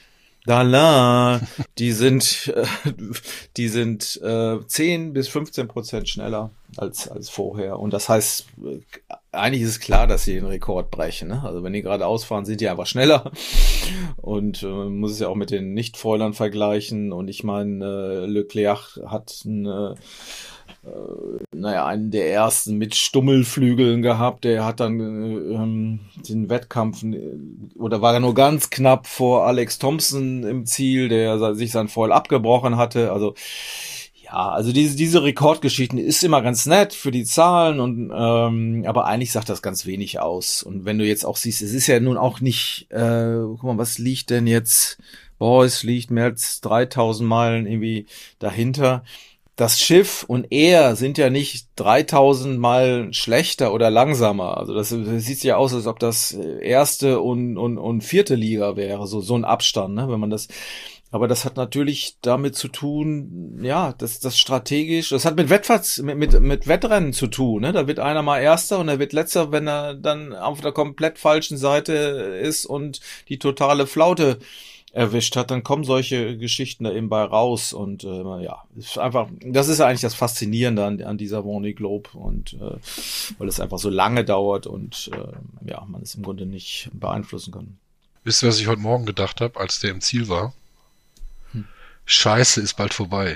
Lala, die sind, äh, die sind äh, zehn bis fünfzehn Prozent schneller als als vorher. Und das heißt, eigentlich ist klar, dass sie den Rekord brechen. Ne? Also wenn die gerade ausfahren, sind die einfach schneller. Und äh, man muss es ja auch mit den Nicht-Foilern vergleichen. Und ich meine, äh, Leclerc hat eine Äh, naja, einen der ersten mit Stummelflügeln gehabt, der hat dann ähm, den Wettkampf, oder war er nur ganz knapp vor Alex Thompson im Ziel, der sich sein Foil abgebrochen hatte, also ja, also diese diese Rekordgeschichten ist immer ganz nett für die Zahlen, und ähm, aber eigentlich sagt das ganz wenig aus. Und wenn du jetzt auch siehst, es ist ja nun auch nicht, äh, guck mal, was liegt denn jetzt, boah, es liegt mehr als dreitausend Meilen irgendwie dahinter. Das Schiff und er sind ja nicht dreitausend Meilen schlechter oder langsamer. Also das, das sieht ja aus, als ob das erste und, und, und vierte Liga wäre, so, so ein Abstand, ne, wenn man das, aber das hat natürlich damit zu tun, ja, das, das strategisch, das hat mit Wettfahrts, mit, mit, mit Wettrennen zu tun, ne, da wird einer mal Erster und er wird Letzter, wenn er dann auf der komplett falschen Seite ist und die totale Flaute erwischt hat, dann kommen solche Geschichten da eben bei raus, und äh, ja, ist einfach, das ist ja eigentlich das Faszinierende an, an dieser Vendée Globe, und äh, weil es einfach so lange dauert und äh, ja, man es im Grunde nicht beeinflussen kann. Wisst ihr, was ich heute Morgen gedacht habe, als der im Ziel war? Hm. Scheiße, ist bald vorbei.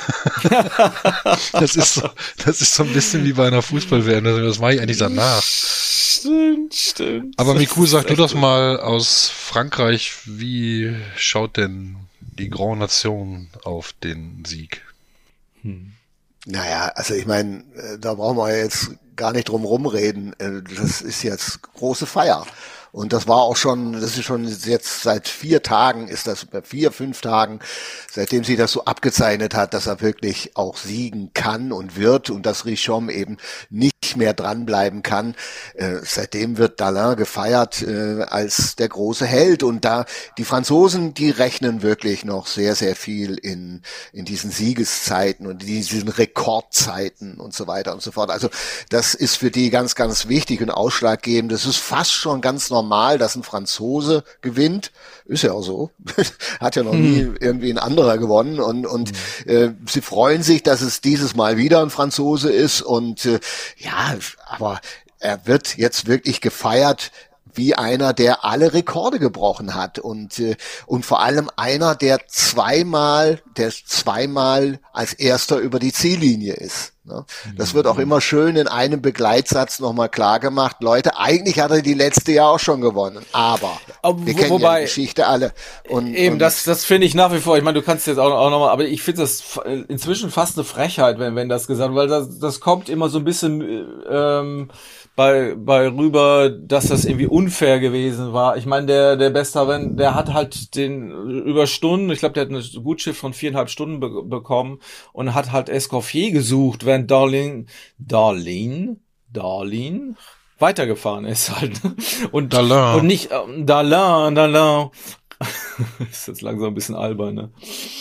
das ist so, das ist so ein bisschen wie bei einer Fußball-W M, das mache ich eigentlich danach. Stimmt, stimmt. Aber Miku, sag du doch mal aus Frankreich, wie schaut denn die Grand Nation auf den Sieg? Hm. Naja, also ich meine, da brauchen wir jetzt gar nicht drum rumreden. Das ist jetzt große Feier. Und das war auch schon, das ist schon jetzt seit vier Tagen, ist das bei vier, fünf Tagen, seitdem sie das so abgezeichnet hat, dass er wirklich auch siegen kann und wird und dass Richomme eben nicht mehr dranbleiben kann. Äh, seitdem wird Dalin gefeiert äh, als der große Held. Und da die Franzosen, die rechnen wirklich noch sehr, sehr viel in in diesen Siegeszeiten und in diesen Rekordzeiten und so weiter und so fort. Also das ist für die ganz, ganz wichtig und ausschlaggebend. Das ist fast schon ganz normal, dass ein Franzose gewinnt. Ist ja auch so. Hat ja noch nie hm. irgendwie ein anderer gewonnen. Und und hm. äh, sie freuen sich, dass es dieses Mal wieder ein Franzose ist. Und äh, ja, aber er wird jetzt wirklich gefeiert wie einer, der alle Rekorde gebrochen hat, und äh, und vor allem einer, der zweimal, der zweimal als Erster über die Ziellinie ist. Ne? Das wird auch immer schön in einem Begleitsatz nochmal klar gemacht. Leute, eigentlich hat er die letzte Jahr auch schon gewonnen, aber, aber wir kennen wobei, ja die Geschichte alle. Und, eben, und das das finde ich nach wie vor, ich meine, du kannst jetzt auch, auch nochmal, aber ich finde das inzwischen fast eine Frechheit, wenn wenn das gesagt wird, weil das, das kommt immer so ein bisschen ähm, bei bei rüber, dass das irgendwie unfair gewesen war. Ich meine, der der Bestaven, der hat halt den über Stunden, ich glaube, der hat eine Gutschiff von viereinhalb Stunden be- bekommen und hat halt Escoffier gesucht, während Darlin Darlin Darlin weitergefahren ist halt. Und Dalin. und nicht ähm, Dalin Dalin ist jetzt langsam ein bisschen albern, ne?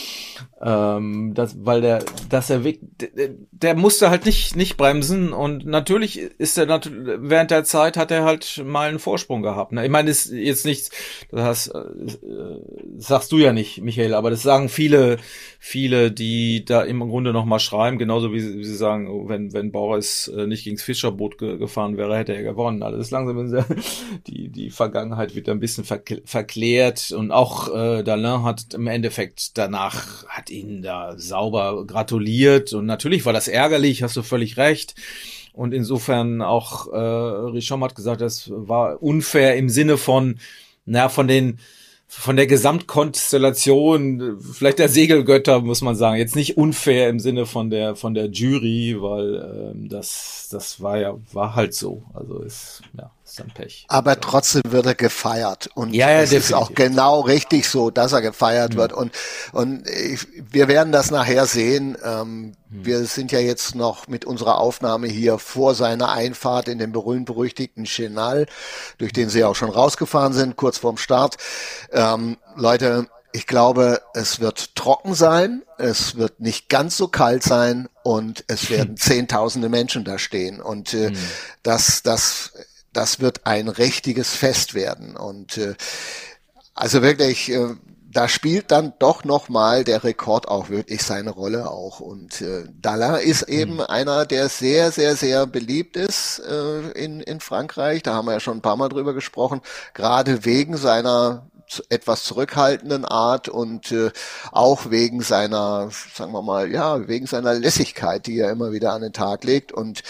Ähm, das, weil der, dass er weg, der, der musste halt nicht nicht bremsen, und natürlich ist er natürlich während der Zeit hat er halt mal einen Vorsprung gehabt. Ne? Ich meine, das ist jetzt nichts, das äh, sagst du ja nicht, Michael, aber das sagen viele, viele, die da im Grunde noch mal schreiben, genauso wie sie, wie sie sagen, wenn wenn Boris äh, nicht gegens Fischerboot ge- gefahren wäre, hätte er gewonnen. Also das ist langsam sehr, die die Vergangenheit wird ein bisschen verk- verklärt, und auch äh, Dalin hat im Endeffekt danach hat ihn da sauber gratuliert, und natürlich war das ärgerlich, hast du völlig recht, und insofern auch äh, Richomme hat gesagt, das war unfair im Sinne von, na, von den von der Gesamtkonstellation, vielleicht der Segelgötter, muss man sagen, jetzt nicht unfair im Sinne von der von der Jury, weil ähm, das das war ja war halt so, also ist ja ist dann Pech. Aber trotzdem wird er gefeiert, und ja, ja, es ist auch genau richtig so, dass er gefeiert mhm. wird, und und ich, wir werden das nachher sehen. Ähm, mhm. Wir sind ja jetzt noch mit unserer Aufnahme hier vor seiner Einfahrt in den berühmt-berüchtigten Chenal, durch den sie auch schon rausgefahren sind, kurz vorm Start. Ähm, Leute, ich glaube, es wird trocken sein, es wird nicht ganz so kalt sein, und es werden zehntausende Menschen da stehen, und äh, mhm. das das das wird ein richtiges Fest werden, und äh, also wirklich, äh, da spielt dann doch nochmal der Rekord auch wirklich seine Rolle auch. Und äh, Dalin ist eben mhm. einer, der sehr, sehr, sehr beliebt ist äh, in, in Frankreich. Da haben wir ja schon ein paar Mal drüber gesprochen, gerade wegen seiner etwas zurückhaltenden Art und äh, auch wegen seiner, sagen wir mal, ja, wegen seiner Lässigkeit, die er immer wieder an den Tag legt. Und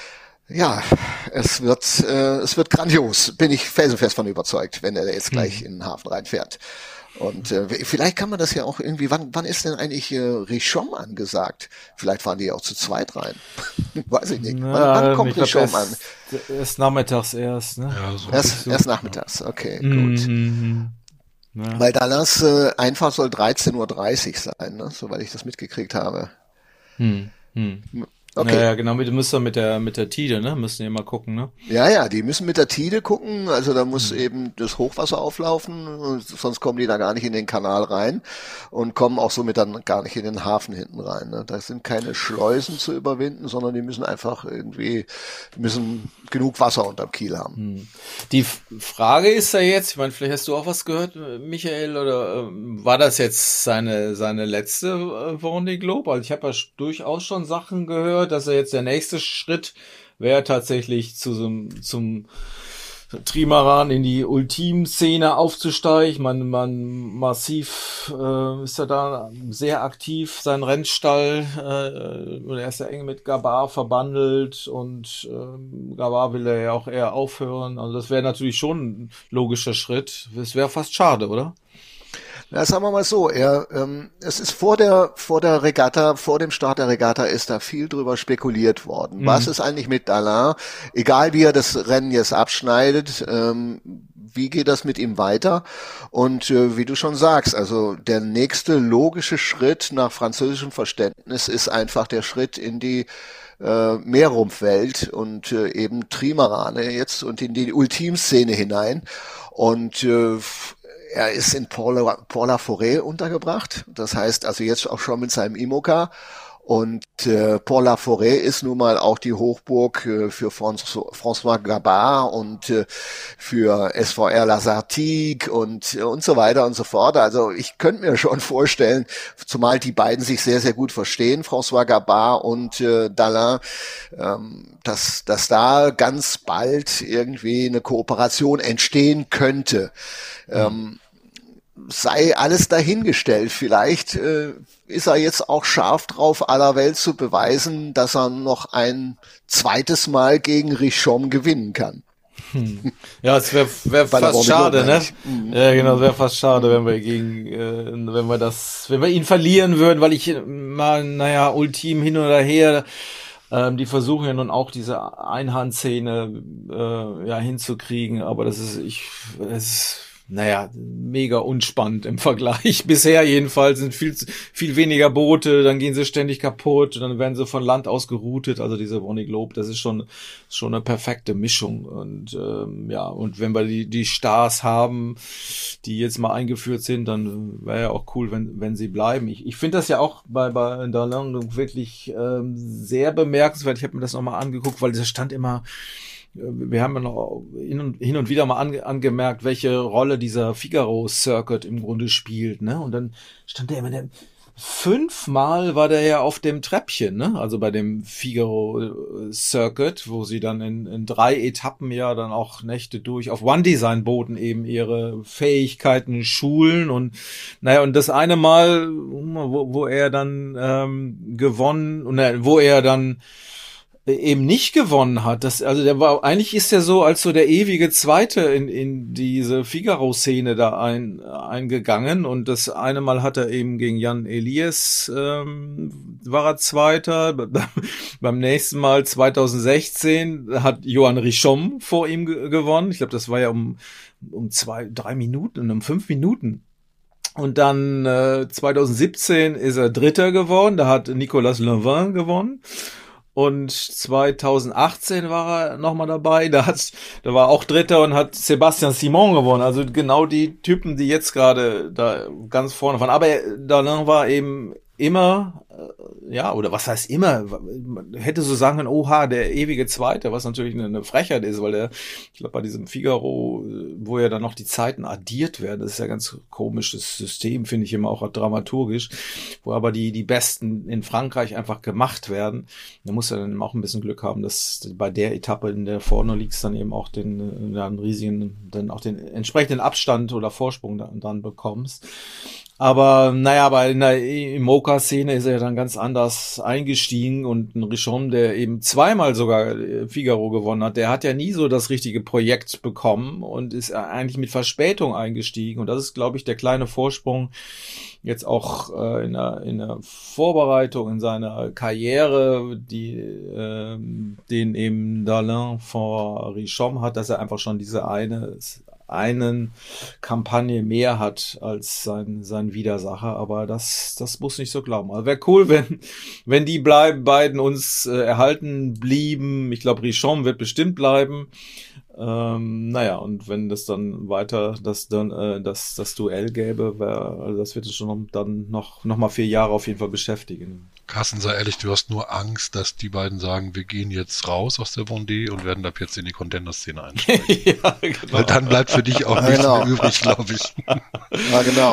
ja, es wird, äh, es wird grandios, bin ich felsenfest von überzeugt, wenn er jetzt gleich mhm. in den Hafen reinfährt. Und äh, vielleicht kann man das ja auch irgendwie, wann wann ist denn eigentlich äh, Richomme angesagt? Vielleicht fahren die ja auch zu zweit rein. Weiß ich nicht. Na, wann, wann kommt Richomme an? Erst nachmittags erst, ne? Ja, so erst, so. erst nachmittags, okay, mhm. gut. Ja. Weil Dallas äh, einfach soll dreizehn Uhr dreißig sein, ne? Soweit ich das mitgekriegt habe. Hm. Hm. Okay. Ja, ja, genau, mit, müsst ihr mit der, mit der Tide, ne? Müssen ihr mal gucken, ne? Ja, ja, die müssen mit der Tide gucken, also da muss mhm. eben das Hochwasser auflaufen, sonst kommen die da gar nicht in den Kanal rein und kommen auch somit dann gar nicht in den Hafen hinten rein, ne? Da sind keine Schleusen zu überwinden, sondern die müssen einfach irgendwie, müssen genug Wasser unterm Kiel haben. Mhm. Die F- Frage ist ja jetzt, ich meine, vielleicht hast du auch was gehört, Michael, oder äh, war das jetzt seine, seine letzte äh, Vendée Globe? Also ich habe ja durchaus schon Sachen gehört, dass er jetzt der nächste Schritt wäre tatsächlich zu so, zum Trimaran in die Ultim-Szene aufzusteigen. Man, man massiv äh, ist er da sehr aktiv, sein Rennstall, äh, er ist ja eng mit Gabard verbandelt und äh, Gabard will er ja auch eher aufhören. Also das wäre natürlich schon ein logischer Schritt. Es wäre fast schade, oder? Na, sagen wir mal so, er, ähm, es ist vor der, vor der Regatta, vor dem Start der Regatta ist da viel drüber spekuliert worden. Mhm. Was ist eigentlich mit Dalin? Egal wie er das Rennen jetzt abschneidet, ähm, wie geht das mit ihm weiter? Und äh, wie du schon sagst, also der nächste logische Schritt nach französischem Verständnis ist einfach der Schritt in die äh, Meerrumpfwelt und äh, eben Trimarane jetzt und in die Ultim-Szene hinein. Und äh, er ist in Port-la-Forêt untergebracht, das heißt also jetzt auch schon mit seinem IMOCA. Und äh, Port-la-Forêt ist nun mal auch die Hochburg äh, für François, François Gabard und äh, für S V R Lazartigue und äh, und so weiter und so fort. Also ich könnte mir schon vorstellen, zumal die beiden sich sehr, sehr gut verstehen, François Gabard und äh, Dalin, ähm, dass, dass da ganz bald irgendwie eine Kooperation entstehen könnte. Mhm. Ähm, sei alles dahingestellt. Vielleicht äh, ist er jetzt auch scharf drauf, aller Welt zu beweisen, dass er noch ein zweites Mal gegen Richomme gewinnen kann. Hm. Ja, es wäre wär fast schade, ne? Mhm. Ja, genau, es wäre fast schade, wenn wir gegen, äh, wenn wir das, wenn wir ihn verlieren würden, weil ich mal, naja, Ultim hin oder her, ähm, die versuchen ja nun auch diese Einhandszene äh, ja hinzukriegen, aber das ist, ich, es ist naja, mega unspannend im Vergleich. Bisher jedenfalls sind viel, viel weniger Boote, dann gehen sie ständig kaputt, dann werden sie von Land aus geroutet. Also diese Vendée Globe, das ist schon, schon eine perfekte Mischung. Und ähm, ja, und wenn wir die, die Stars haben, die jetzt mal eingeführt sind, dann wäre ja auch cool, wenn, wenn sie bleiben. Ich, ich finde das ja auch bei, bei Dalin wirklich ähm, sehr bemerkenswert. Ich habe mir das nochmal angeguckt, weil das stand immer, wir haben ja noch hin und, hin und wieder mal ange, angemerkt, welche Rolle dieser Figaro-Circuit im Grunde spielt, ne? Und dann stand der immer, der, fünfmal war der ja auf dem Treppchen, ne? Also bei dem Figaro-Circuit, wo sie dann in, in drei Etappen ja dann auch Nächte durch auf One-Design-Booten eben ihre Fähigkeiten schulen und naja, und das eine Mal, wo, wo er dann ähm, gewonnen, und wo er dann eben nicht gewonnen hat. Das, also der war, eigentlich ist er so als so der ewige Zweite in, in diese Figaro-Szene da ein, eingegangen, und das eine Mal hat er eben gegen Jan Elias, ähm, war er Zweiter. Beim nächsten Mal zwanzig sechzehn hat Johan Richomme vor ihm ge- gewonnen. Ich glaube, das war ja um, um zwei, drei Minuten, um fünf Minuten. Und dann äh, zwanzig siebzehn ist er Dritter geworden. Da hat Nicolas Levin gewonnen. Und zwanzig achtzehn war er nochmal dabei, da hat, da war auch Dritter und hat Sebastian Simon gewonnen. Also genau die Typen, die jetzt gerade da ganz vorne waren. Aber Dalin war eben immer, äh, ja, oder was heißt immer, man hätte so sagen können, oha, der ewige Zweite, was natürlich eine, eine Frechheit ist, weil der, ich glaube, bei diesem Figaro, wo ja dann noch die Zeiten addiert werden, das ist ja ganz komisches System, finde ich immer auch dramaturgisch, wo aber die, die Besten in Frankreich einfach gemacht werden. Da muss er dann auch ein bisschen Glück haben, dass bei der Etappe, in der vorne liegst, dann eben auch den, den riesigen, dann auch den entsprechenden Abstand oder Vorsprung dann, dann bekommst. Aber naja, bei in der Imoca-Szene ist er ja dann ganz anders eingestiegen und ein Richomme, der eben zweimal sogar Figaro gewonnen hat, der hat ja nie so das richtige Projekt bekommen und ist eigentlich mit Verspätung eingestiegen. Und das ist, glaube ich, der kleine Vorsprung jetzt auch äh, in, der, in der Vorbereitung, in seiner Karriere, die äh, den eben Dalin vor Richomme hat, dass er einfach schon diese eine einen Kampagne mehr hat als sein sein Widersacher, aber das das muss nicht so glauben. Also wäre cool, wenn wenn die bleiben, beiden uns äh, erhalten blieben. Ich glaube, Richomme wird bestimmt bleiben. Ähm, naja, und wenn das dann weiter das dann äh, das das Duell gäbe, wär, also das wird es schon dann noch noch mal vier Jahre auf jeden Fall beschäftigen. Carsten, sei ehrlich, du hast nur Angst, dass die beiden sagen, wir gehen jetzt raus aus der Vendée und werden ab jetzt in die Contender-Szene einsteigen. Ja, genau. Weil dann bleibt für dich auch Ja, nichts genau. mehr übrig, glaube ich. Ja, genau.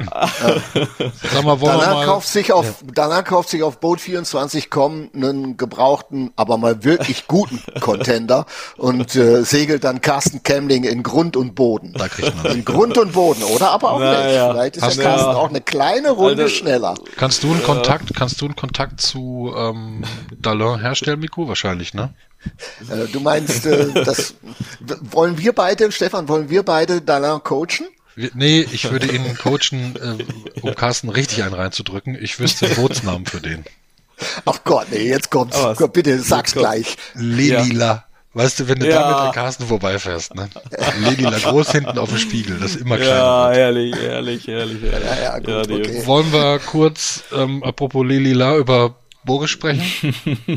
Sag mal, wollen wir Danach mal... kauft sich auf, danach kauft sich auf Boat vierundzwanzig Punkt com einen gebrauchten, aber mal wirklich guten Contender und äh, segelt dann Carsten Kemmling in Grund und Boden. Da kriegt man In Grund und Boden, oder? Aber auch Na, nicht. ja. Vielleicht ist Hast der du- Carsten auch eine kleine Runde Also- schneller. Kannst du einen Kontakt, kannst du einen Kontakt zu ähm, Dalin herstellen, Miku? Wahrscheinlich, ne? Äh, du meinst, äh, das wollen wir beide, Stefan, wollen wir beide Dalin coachen? Wir- Nee, ich würde ihn coachen, äh, um Carsten richtig einen reinzudrücken. Ich wüsste einen Bootsnamen für den. Ach Gott, nee, jetzt kommt's. Aber es- Gott, bitte, sag's jetzt kommt's. gleich. Lelila. Weißt du, wenn du Ja. damit an Carsten vorbeifährst, ne? Lelila, groß hinten auf dem Spiegel, das ist immer kleiner. Ja, wird. ehrlich, ehrlich, ehrlich, ehrlich. Ja, ja, gut, die- okay. Wollen wir kurz, ähm, apropos Lelila, über Boris sprechen?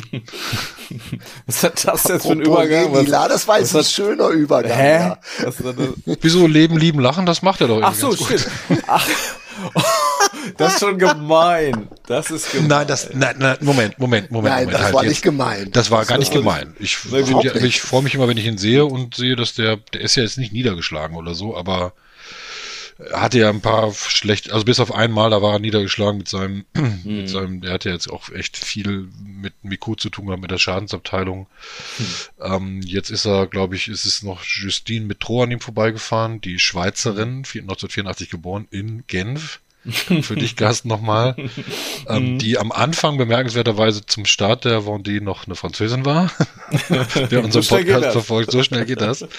Was hat das jetzt für ein Apropos Übergang? Lila, das war jetzt ein was hat- schöner Übergang. Hä? Ja. Was war das? Wieso Leben, Lieben, Lachen? Das macht er doch Ach irgendwie so, ganz gut. stimmt. Ach, das ist schon gemein. Das ist gemein. Nein, das, nein, nein, Moment, Moment, Moment. Nein, Moment, das halt war jetzt. nicht gemein. Das war gar nicht war gemein. Ich, Nein, find ja, überhaupt nicht. ich freue mich immer, wenn ich ihn sehe und sehe, dass der, der ist ja jetzt nicht niedergeschlagen oder so, aber er hatte ja ein paar schlecht, also bis auf einmal, da war er niedergeschlagen mit seinem, mit seinem, der hat ja jetzt auch echt viel mit Miku zu tun gehabt, mit der Schadensabteilung. Ähm, jetzt ist er, glaube ich, ist es noch Justine Metro an ihm vorbeigefahren, die Schweizerin, neunzehnhundertvierundachtzig geboren, in Genf. Für dich, Carsten, nochmal. ähm, die am Anfang bemerkenswerterweise zum Start der Vendée noch eine Französin war. Wer unseren So schnell geht Podcast das. verfolgt, so schnell geht das.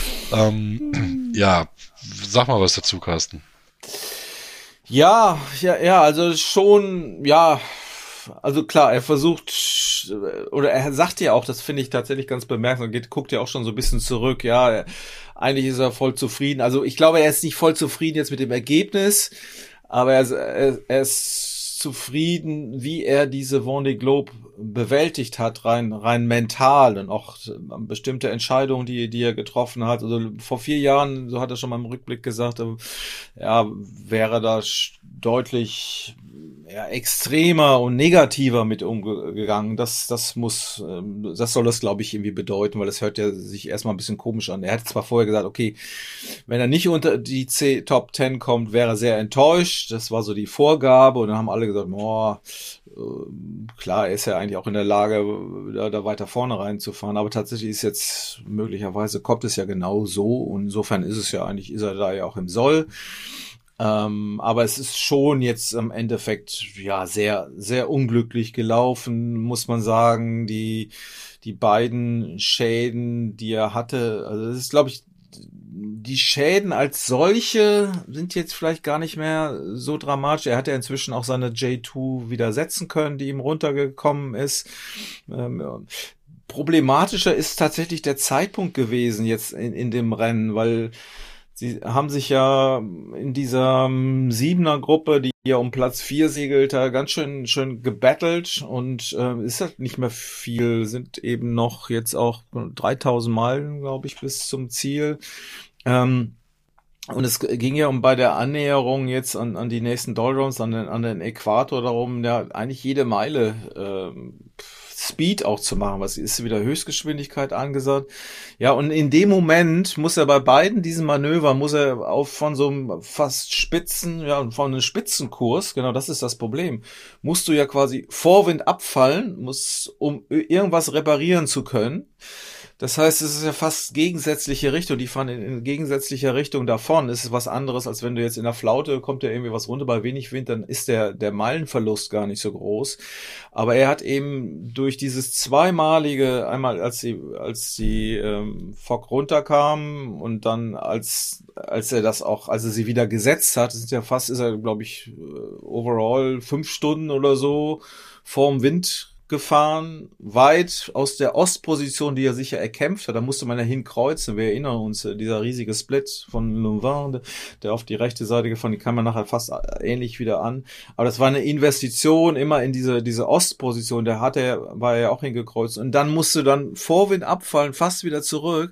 Ähm, ja, sag mal was dazu, Carsten. Ja, ja, ja, also schon, ja, also klar, er versucht, oder er sagt ja auch, das finde ich tatsächlich ganz bemerkenswert, geht, guckt ja auch schon so ein bisschen zurück, ja, er, eigentlich ist er voll zufrieden, also ich glaube, er ist nicht voll zufrieden jetzt mit dem Ergebnis, aber er, er, er ist zufrieden, wie er diese Vendée Globe bewältigt hat, rein rein mental und auch bestimmte Entscheidungen, die die er getroffen hat. Also vor vier Jahren, so hat er schon mal im Rückblick gesagt, ja, wäre da deutlich ja, extremer und negativer mit umgegangen. Das das muss, das soll das, glaube ich, irgendwie bedeuten, weil das hört ja sich erstmal ein bisschen komisch an. Er hat zwar vorher gesagt, okay, wenn er nicht unter die C Top Ten kommt, wäre er sehr enttäuscht. Das war so die Vorgabe und dann haben alle gesagt, boah, klar, er ist ja eigentlich auch in der Lage, da, da weiter vorne reinzufahren, aber tatsächlich ist jetzt möglicherweise kommt es ja genau so und insofern ist es ja eigentlich, ist er da ja auch im Soll. Ähm, aber es ist schon jetzt im Endeffekt ja sehr, sehr unglücklich gelaufen, muss man sagen. Die, die beiden Schäden, die er hatte, also das ist, glaube ich, die Schäden als solche sind jetzt vielleicht gar nicht mehr so dramatisch. Er hat ja inzwischen auch seine J zwei wieder setzen können, die ihm runtergekommen ist. Ähm, ja. Problematischer ist tatsächlich der Zeitpunkt gewesen jetzt in, in dem Rennen, weil sie haben sich ja in dieser Siebener-Gruppe, die ja um Platz vier segelte, ganz schön schön gebettelt und äh, ist halt nicht mehr viel, sind eben noch jetzt auch dreitausend Meilen, glaube ich, bis zum Ziel. Ähm, Und es ging ja um bei der Annäherung jetzt an, an die nächsten Doldrums, an den, an den Äquator darum, ja eigentlich jede Meile ähm, Speed auch zu machen. Was ist wieder Höchstgeschwindigkeit angesagt? Ja, und in dem Moment muss er bei beiden diesen Manöver, muss er auf von so einem fast Spitzen, ja, von einem Spitzenkurs, genau das ist das Problem, musst du ja quasi Vorwind abfallen, muss, um irgendwas reparieren zu können. Das heißt, es ist ja fast gegensätzliche Richtung. Die fahren in, in gegensätzlicher Richtung davon. Es ist was anderes, als wenn du jetzt in der Flaute, kommt ja irgendwie was runter, bei wenig Wind, dann ist der, der Meilenverlust gar nicht so groß. Aber er hat eben durch dieses zweimalige, einmal als die, als die ähm, Fock runterkam und dann als, als er das auch, als er sie wieder gesetzt hat, das sind ja fast, ist er, glaube ich, overall fünf Stunden oder so vorm Wind gefahren, weit aus der Ostposition, die er sicher erkämpft hat. Da musste man ja hinkreuzen. Wir erinnern uns, dieser riesige Split von Louvain, der auf die rechte Seite gefahren, die kam man nachher fast ähnlich wieder an. Aber das war eine Investition immer in diese diese Ostposition. Der hatte er, war er ja auch hingekreuzt. Und dann musste dann Vorwind abfallen, fast wieder zurück.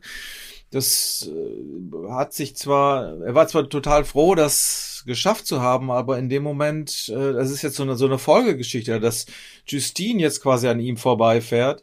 Das äh, hat sich zwar, er war zwar total froh, das geschafft zu haben, aber in dem Moment, äh, das ist jetzt so eine, so eine Folgegeschichte, dass Justine jetzt quasi an ihm vorbeifährt,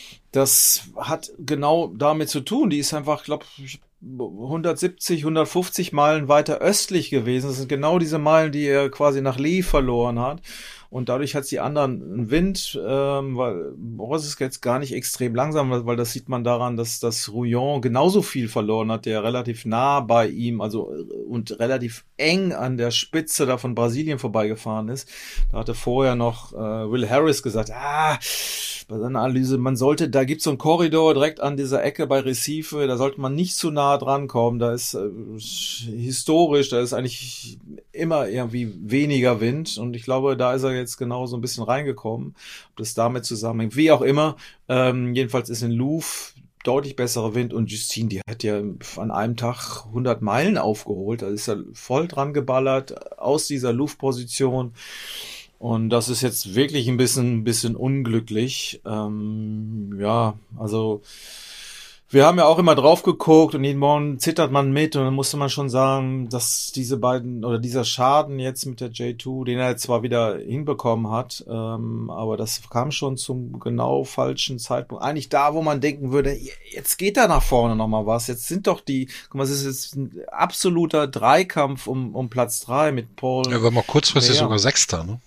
das hat genau damit zu tun. Die ist einfach, glaube ich, hundertsiebzig, hundertfünfzig Meilen weiter östlich gewesen. Das sind genau diese Meilen, die er quasi nach Lee verloren hat. Und dadurch hat die anderen einen Wind, ähm, weil Boris ist jetzt gar nicht extrem langsam, weil, weil das sieht man daran, dass das Rouillon genauso viel verloren hat, der relativ nah bei ihm, also und relativ eng an der Spitze da von Brasilien vorbeigefahren ist. Da hatte vorher noch äh, Will Harris gesagt, ah, bei seiner Analyse, man sollte, da gibt's so einen Korridor direkt an dieser Ecke bei Recife, da sollte man nicht zu nah dran kommen, da ist äh, historisch, da ist eigentlich immer irgendwie weniger Wind und ich glaube, da ist er jetzt genau so ein bisschen reingekommen, ob das damit zusammenhängt, wie auch immer, ähm, jedenfalls ist in Louvre deutlich besserer Wind und Justine, die hat ja an einem Tag hundert Meilen aufgeholt, da ist er voll dran geballert aus dieser Louvre-Position. Und das ist jetzt wirklich ein bisschen, ein bisschen unglücklich. Ähm, ja, also wir haben ja auch immer drauf geguckt und jeden Morgen zittert man mit und dann musste man schon sagen, dass diese beiden oder dieser Schaden jetzt mit der J zwei, den er zwar wieder hinbekommen hat, ähm, aber das kam schon zum genau falschen Zeitpunkt. Eigentlich da, wo man denken würde, jetzt geht da nach vorne nochmal was. Jetzt sind doch die, guck mal, es ist jetzt ein absoluter Dreikampf um, um Platz drei mit Paul. Er war mal kurzfristig ja. sogar Sechster, ne?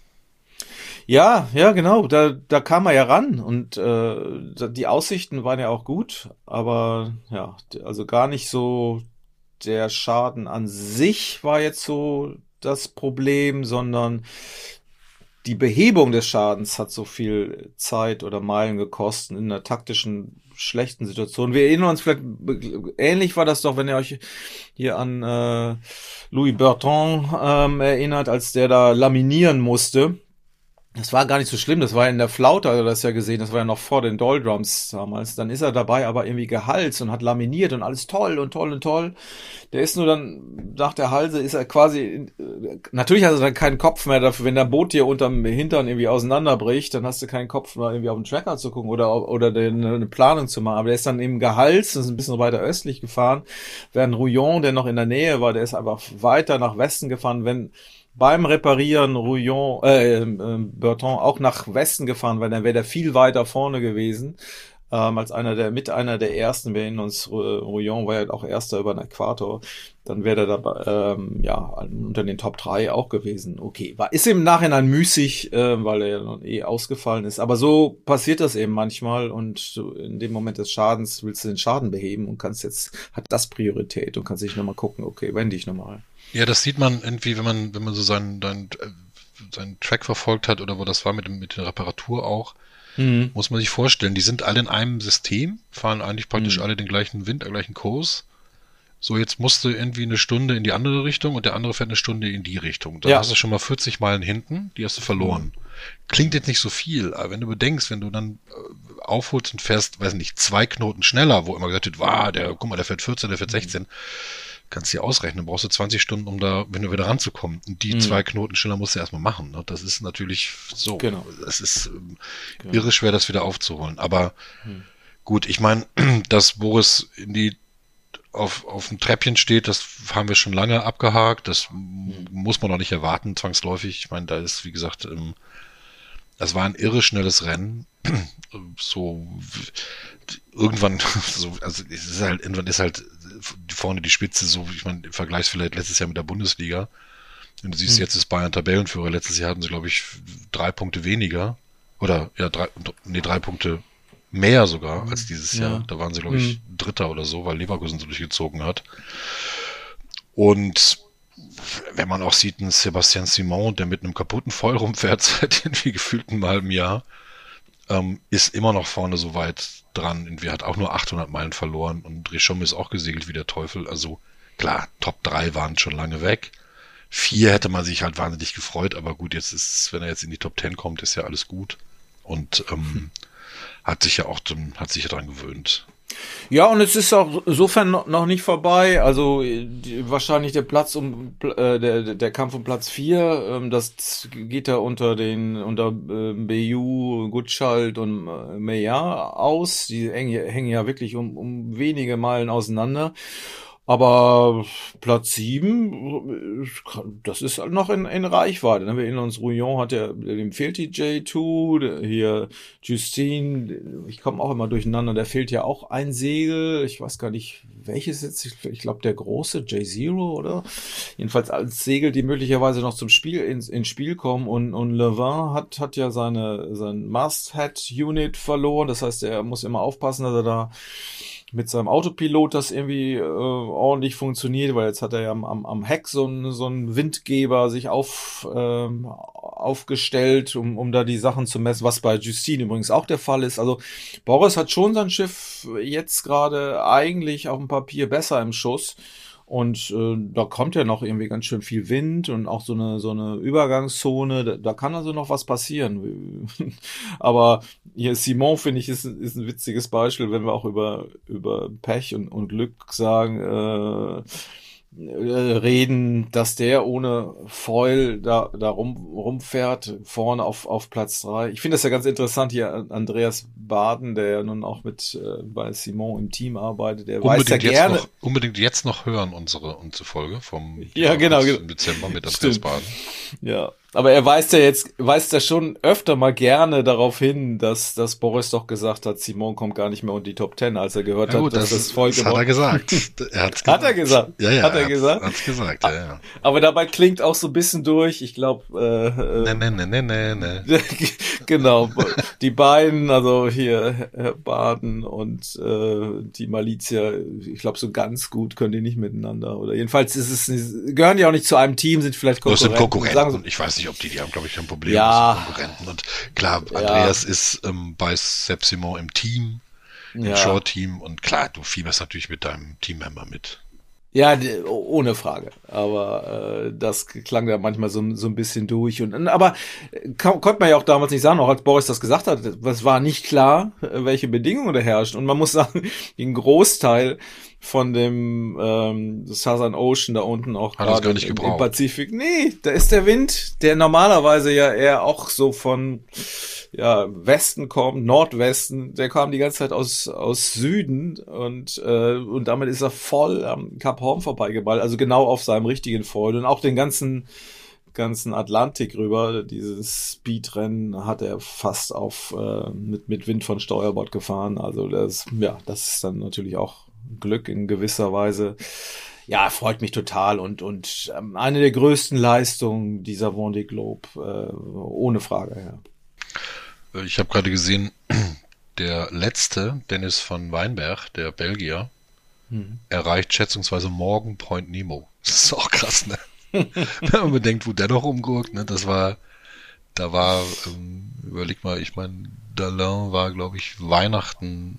Ja, ja, genau. Da, da kam er ja ran und äh, die Aussichten waren ja auch gut, aber ja, also gar nicht so der Schaden an sich war jetzt so das Problem, sondern die Behebung des Schadens hat so viel Zeit oder Meilen gekostet in einer taktischen schlechten Situation. Wir erinnern uns vielleicht, ähnlich war das doch, wenn ihr euch hier an äh, Louis Bertrand ähm, erinnert, als der da laminieren musste. Das war gar nicht so schlimm, das war in der Flaute, also das ja gesehen, das war ja noch vor den Doldrums damals. Dann ist er dabei aber irgendwie gehalst und hat laminiert und alles toll und toll und toll. Der ist nur dann, nach der Halse ist er quasi, natürlich hat er dann keinen Kopf mehr dafür, wenn der Boot dir unterm Hintern irgendwie auseinanderbricht, dann hast du keinen Kopf mehr irgendwie auf den Tracker zu gucken oder, oder eine Planung zu machen. Aber der ist dann eben gehalst, ist ein bisschen weiter östlich gefahren, während Rouillon, der noch in der Nähe war, der ist einfach weiter nach Westen gefahren, wenn beim Reparieren Rouillon, äh, äh, Bertrand auch nach Westen gefahren, weil dann wäre der viel weiter vorne gewesen, ähm, als einer der, mit einer der ersten, wir erinnern uns, Rouillon war ja auch erster über den Äquator, dann wäre der da, ähm, ja, unter den Top drei auch gewesen. Okay, war, ist im Nachhinein müßig, äh, weil er ja noch eh ausgefallen ist, aber so passiert das eben manchmal und in dem Moment des Schadens willst du den Schaden beheben und kannst jetzt, hat das Priorität und kannst dich nochmal gucken, okay, wende ich nochmal. Ja, das sieht man irgendwie, wenn man, wenn man so seinen, seinen, seinen Track verfolgt hat oder wo das war mit dem, mit der Reparatur auch, mhm. muss man sich vorstellen, die sind alle in einem System, fahren eigentlich praktisch mhm. alle den gleichen Wind, den gleichen Kurs. So, jetzt musst du irgendwie eine Stunde in die andere Richtung und der andere fährt eine Stunde in die Richtung. Dann ja. hast du schon mal vierzig Meilen hinten, die hast du verloren. Mhm. Klingt jetzt nicht so viel, aber wenn du bedenkst, wenn du dann äh, aufholst und fährst, weiß nicht, zwei Knoten schneller, wo immer gesagt wird, wow, der, guck mal, der fährt vierzehn, der fährt sechzehn, kannst du dir ausrechnen, brauchst du zwanzig Stunden, um da, wenn du wieder ranzukommen. Und die mhm. zwei Knoten schneller musst du erstmal machen. Ne? Das ist natürlich so. Genau. Es ist ähm, genau. irre schwer, das wieder aufzuholen. Aber mhm. gut, ich meine, dass Boris in die auf, auf dem Treppchen steht, das haben wir schon lange abgehakt. Das mhm. muss man auch nicht erwarten, zwangsläufig. Ich meine, da ist, wie gesagt, ähm, das war ein irre schnelles Rennen. So irgendwann, so, also es ist halt, irgendwann ist halt vorne die Spitze so, ich meine, im Vergleich vielleicht letztes Jahr mit der Bundesliga. Wenn du siehst, mhm. jetzt ist Bayern Tabellenführer. Letztes Jahr hatten sie, glaube ich, drei Punkte weniger. Oder, ja, drei, nee, drei Punkte mehr sogar als dieses ja. Jahr. Da waren sie, glaube ich, mhm. Dritter oder so, weil Leverkusen so durchgezogen hat. Und wenn man auch sieht, ein Sebastian Simon, der mit einem kaputten Foil rumfährt seit irgendwie gefühlt einem halben Jahr, ähm, ist immer noch vorne so weit dran. Und wir hat auch nur achthundert Meilen verloren und Richomme ist auch gesegelt wie der Teufel. Also klar, Top drei waren schon lange weg. Vier hätte man sich halt wahnsinnig gefreut, aber gut, jetzt ist, wenn er jetzt in die Top Ten kommt, ist ja alles gut. Und ähm, hat sich ja auch hat sich ja dran gewöhnt. Ja, und es ist auch insofern noch nicht vorbei. Also die, wahrscheinlich der Platz um äh, der der Kampf um Platz vier, ähm, das geht da unter den unter äh, B U, Gutschalt und äh, Meillard aus. Die hängen, hängen ja wirklich um, um wenige Meilen auseinander. Aber Platz sieben, das ist noch in, in Reichweite. Wir erinnern uns, Rouillon hat ja, dem fehlt die J zwei, hier Justine, ich komme auch immer durcheinander, der fehlt ja auch ein Segel, ich weiß gar nicht, welches jetzt, ich, ich glaube der große, J Zero, oder? Jedenfalls als Segel, die möglicherweise noch zum Spiel, ins, ins Spiel kommen und, und Le Vin hat, hat ja seine, sein Masthead-Unit verloren, das heißt, er muss immer aufpassen, dass er da mit seinem Autopilot das irgendwie äh, ordentlich funktioniert, weil jetzt hat er ja am, am Heck so einen so einen Windgeber sich auf ähm, aufgestellt, um, um da die Sachen zu messen, was bei Justine übrigens auch der Fall ist. Also Boris hat schon sein Schiff jetzt gerade eigentlich auf dem Papier besser im Schuss. Und äh, da kommt ja noch irgendwie ganz schön viel Wind und auch so eine so eine Übergangszone. Da, da kann also noch was passieren. Aber hier Simon, finde ich, ist, ist ein witziges Beispiel, wenn wir auch über über Pech und, und Glück sagen, äh, reden, dass der ohne Foil da, da rum, rumfährt, vorne auf, auf Platz drei. Ich finde das ja ganz interessant hier, Andreas Baden, der ja nun auch mit äh, bei Simon im Team arbeitet, der unbedingt weiß ja jetzt gerne. Noch, unbedingt jetzt noch hören, unsere, unsere Folge vom ja, genau, im Dezember mit Andreas Baden. Ja. Aber er weist ja jetzt, weist ja schon öfter mal gerne darauf hin, dass, dass Boris doch gesagt hat, Simon kommt gar nicht mehr unter die Top Ten, als er gehört ja, gut, hat, dass das, das voll das hat er gesagt. Er hat's gesagt. Hat er gesagt? Ja, ja. Hat er, er gesagt? Hat's gesagt, ja, ja. Aber dabei klingt auch so ein bisschen durch, ich glaube, äh, ne, ne, ne, ne, ne. Genau, die beiden, also hier Herr Baden und äh, die Malizia, ich glaube, so ganz gut können die nicht miteinander. Oder jedenfalls ist es, gehören die auch nicht zu einem Team, sind vielleicht Konkurrenten. Das sind Konkurrenten. Sagen so, ich weiß nicht, ob die, die haben, glaube ich, kein Problem ja, mit Konkurrenten. Und klar, Andreas ja. ist ähm, bei Sepp Simon im Team, im ja. Short-Team. Und klar, du fieberst natürlich mit deinem Teammember mit. Ja, ohne Frage. Aber äh, das klang da manchmal so, so ein bisschen durch. Und aber kann, konnte man ja auch damals nicht sagen, auch als Boris das gesagt hat, es war nicht klar, welche Bedingungen da herrschen. Und man muss sagen, den Großteil von dem ähm, Southern Ocean da unten auch hat gerade im, im Pazifik. Nee, da ist der Wind, der normalerweise ja eher auch so von ja Westen kommt, Nordwesten, der kam die ganze Zeit aus aus Süden und äh, und damit ist er voll am Kap Horn vorbeigeballt, also genau auf seinem richtigen Foil und auch den ganzen ganzen Atlantik rüber, dieses Speedrennen hat er fast auf äh, mit mit Wind von Steuerbord gefahren, also das ja, das ist dann natürlich auch Glück in gewisser Weise. Ja, freut mich total und und ähm, eine der größten Leistungen dieser Vendée Globe, äh, ohne Frage, ja. Ich habe gerade gesehen, der letzte, Dennis von Weinberg, der Belgier, mhm. erreicht schätzungsweise morgen Point Nemo. Das ist auch krass, ne? Wenn man bedenkt, wo der noch rumgurkt, ne? Das war, da war, ähm, überleg mal, ich meine, Dalin war, glaube ich, Weihnachten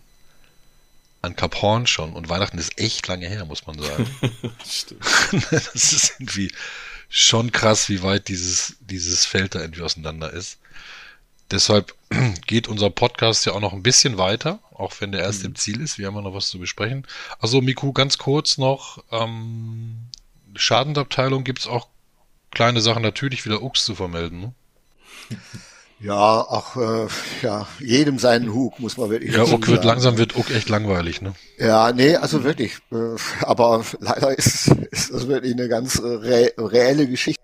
an Kap Horn schon und Weihnachten ist echt lange her, muss man sagen. Stimmt. Das ist irgendwie schon krass, wie weit dieses, dieses Feld da irgendwie auseinander ist. Deshalb geht unser Podcast ja auch noch ein bisschen weiter, auch wenn der erst mhm. im Ziel ist. Wir haben ja noch was zu besprechen. Also Miku, ganz kurz noch, ähm, Schadensabteilung gibt es auch kleine Sachen natürlich wieder Ux zu vermelden. Ne? Ja, auch äh, ja, jedem seinen Hug, muss man wirklich Ja, dazu Uck wird sagen. langsam wird Uck echt langweilig, ne? Ja, nee, also wirklich. Äh, aber leider ist, ist das wirklich eine ganz äh, re reelle Geschichte.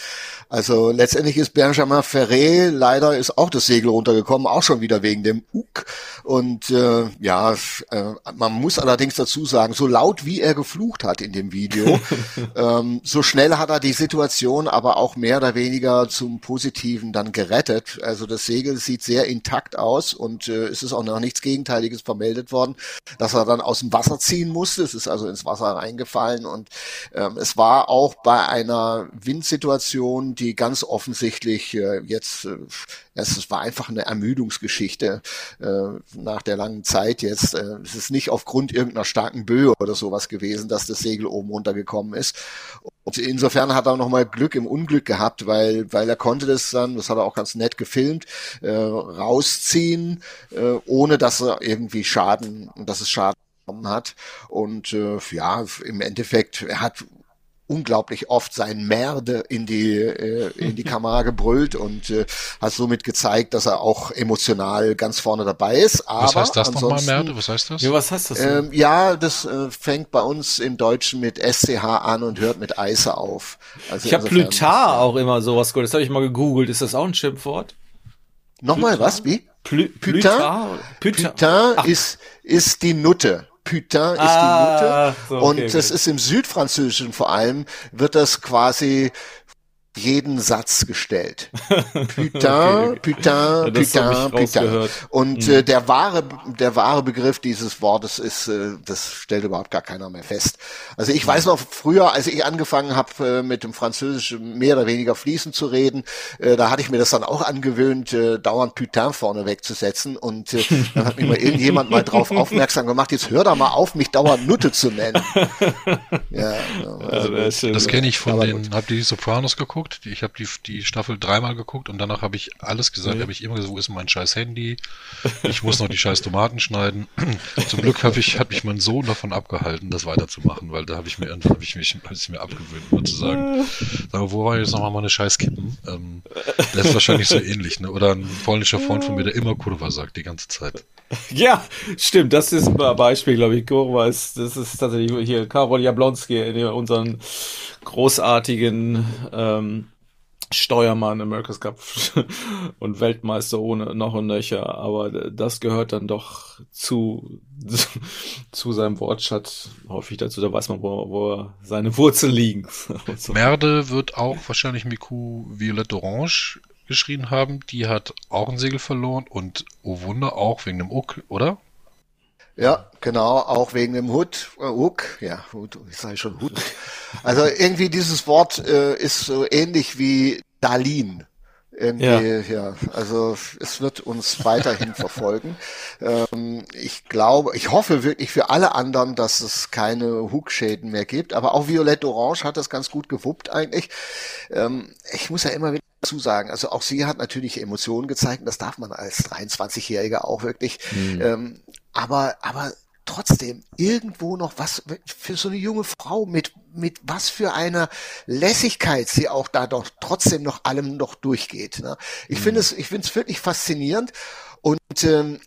Also letztendlich ist Benjamin Ferré, leider ist auch das Segel runtergekommen, auch schon wieder wegen dem Uck. Und äh, ja, äh, man muss allerdings dazu sagen, so laut wie er geflucht hat in dem Video, ähm, so schnell hat er die Situation aber auch mehr oder weniger zum Positiven dann gerettet. Also das Segel sieht sehr intakt aus und äh, es ist auch noch nichts Gegenteiliges vermeldet worden, dass er dann aus dem Wasser ziehen musste. Es ist also ins Wasser reingefallen und ähm, es war auch bei einer Windsituation, die ganz offensichtlich äh, jetzt, äh, es war einfach eine Ermüdungsgeschichte äh, nach der langen Zeit jetzt. Äh, es ist nicht aufgrund irgendeiner starken Böe oder sowas gewesen, dass das Segel oben runtergekommen ist. Und insofern hat er nochmal Glück im Unglück gehabt, weil weil er konnte das dann, das hat er auch ganz nett gefilmt, äh, rausziehen, äh, ohne dass er irgendwie Schaden, dass es Schaden bekommen hat. Und äh, ja, im Endeffekt, er hat unglaublich oft sein Merde in die äh, in die Kamera gebrüllt und äh, hat somit gezeigt, dass er auch emotional ganz vorne dabei ist. Aber Was heißt das nochmal, ansonsten, Merde? Was heißt das? Ja, was heißt das? ähm, ja, das äh, fängt bei uns im Deutschen mit S C H an und hört mit Eise auf. Also Ich habe insofern- Plutar auch immer sowas gehört. Das habe ich mal gegoogelt. Ist das auch ein Schimpfwort? Nochmal was? Wie? Plü Putain? Plutar? Plutar. Putain ist ist die Nutte. Putain ist Ah, die Nutte. so, okay, und okay. das ist im Südfranzösischen vor allem, wird das quasi jeden Satz gestellt. Putain, Okay, okay. Putain, Ja, das Putain, hab ich Putain. rausgehört. Und Mhm. äh, der wahre, der wahre Begriff dieses Wortes ist, äh, das stellt überhaupt gar keiner mehr fest. Also ich weiß noch früher, als ich angefangen habe, äh, mit dem Französischen mehr oder weniger fließend zu reden, äh, da hatte ich mir das dann auch angewöhnt, äh, dauernd Putain vorne wegzusetzen. Und äh, dann hat mich mal irgendjemand mal drauf aufmerksam gemacht, jetzt hör da mal auf, mich dauernd Nutte zu nennen. Ja, also Ja, das stimmt. Das kenne ich von Aber den, habt ihr die Sopranos geguckt? Die- Ich habe die, die Staffel dreimal geguckt und danach habe ich alles gesagt, Nee. habe ich immer gesagt, wo ist mein scheiß Handy? Ich muss noch die scheiß Tomaten schneiden. Zum Glück habe ich, hat mich mein Sohn davon abgehalten, das weiterzumachen, weil da habe ich mir, habe ich mich, habe ich mir abgewöhnt, immer zu sagen, sag mal, wo war jetzt nochmal meine scheiß Kippen? Ähm, das ist wahrscheinlich so ähnlich, ne? Oder ein polnischer Freund von mir, der immer Kurwa sagt, die ganze Zeit. Ja, stimmt. Das ist ein Beispiel, glaube ich. Kurwa ist, das ist tatsächlich hier Karol Jablonski, der unseren großartigen ähm, Steuermann America's Cup und Weltmeister ohne noch und nöcher. Aber das gehört dann doch zu zu seinem Wortschatz häufig dazu. Da weiß man, wo, wo seine Wurzeln liegen. Und so. Merde wird auch wahrscheinlich Miku Violette Orange geschrien haben. Die hat auch ein Segel verloren und oh Wunder auch wegen dem Uck, oder? Ja, genau, auch wegen dem Hut, äh, Hook, ja, Hut, ich sage schon Hut. Also irgendwie dieses Wort äh, ist so ähnlich wie Darlin. Irgendwie, ja. ja, also es wird uns weiterhin verfolgen. Ähm, ich glaube, ich hoffe wirklich für alle anderen, dass es keine Hook-Schäden mehr gibt, aber auch Violette Orange hat das ganz gut gewuppt eigentlich. Ähm, ich muss ja immer wieder dazu sagen, also auch sie hat natürlich Emotionen gezeigt, und das darf man als dreiundzwanzigjähriger auch wirklich, Mhm. ähm, aber, aber trotzdem irgendwo noch was für so eine junge Frau mit, mit was für einer Lässigkeit sie auch da doch trotzdem noch allem noch durchgeht. Ne? Ich finde es, ich finde es wirklich faszinierend und ähm,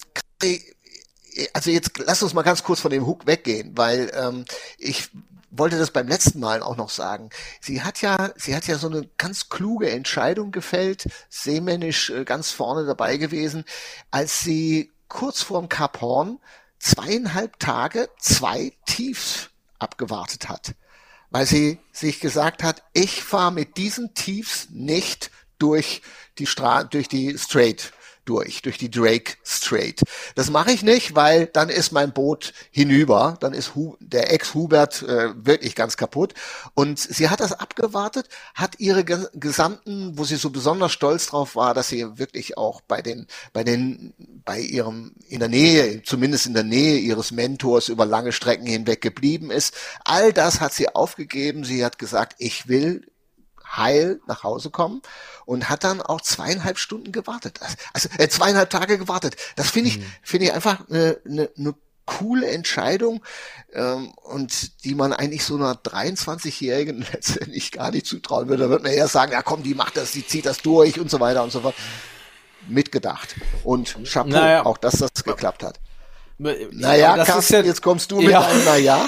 also jetzt lass uns mal ganz kurz von dem Hook weggehen, weil ähm, ich wollte das beim letzten Mal auch noch sagen. Sie hat ja, sie hat ja so eine ganz kluge Entscheidung gefällt, seemännisch äh, ganz vorne dabei gewesen, als sie kurz vorm Kap Horn zweieinhalb Tage zwei Tiefs abgewartet hat, weil sie sich gesagt hat, ich fahre mit diesen Tiefs nicht durch die Stra durch die Strait durch, durch die Drake Strait. Das mache ich nicht, weil dann ist mein Boot hinüber, dann ist Hu der Ex-Hubert äh, wirklich ganz kaputt. Und sie hat das abgewartet, hat ihre ge gesamten, wo sie so besonders stolz drauf war, dass sie wirklich auch bei den, bei den, bei ihrem, in der Nähe, zumindest in der Nähe ihres Mentors über lange Strecken hinweg geblieben ist. All das hat sie aufgegeben. Sie hat gesagt, ich will heil nach Hause kommen und hat dann auch zweieinhalb Stunden gewartet. Also äh, zweieinhalb Tage gewartet. Das finde ich, mhm. finde ich einfach eine, eine, eine coole Entscheidung ähm, und die man eigentlich so einer dreiundzwanzigjährigen letztendlich gar nicht zutrauen würde. Da würde man eher sagen, ja komm, die macht das, die zieht das durch und so weiter und so fort. mitgedacht. Und Chapeau, naja. auch dass das geklappt hat. Naja, das Carsten, ist ja, jetzt kommst du mit ja. einem Naja.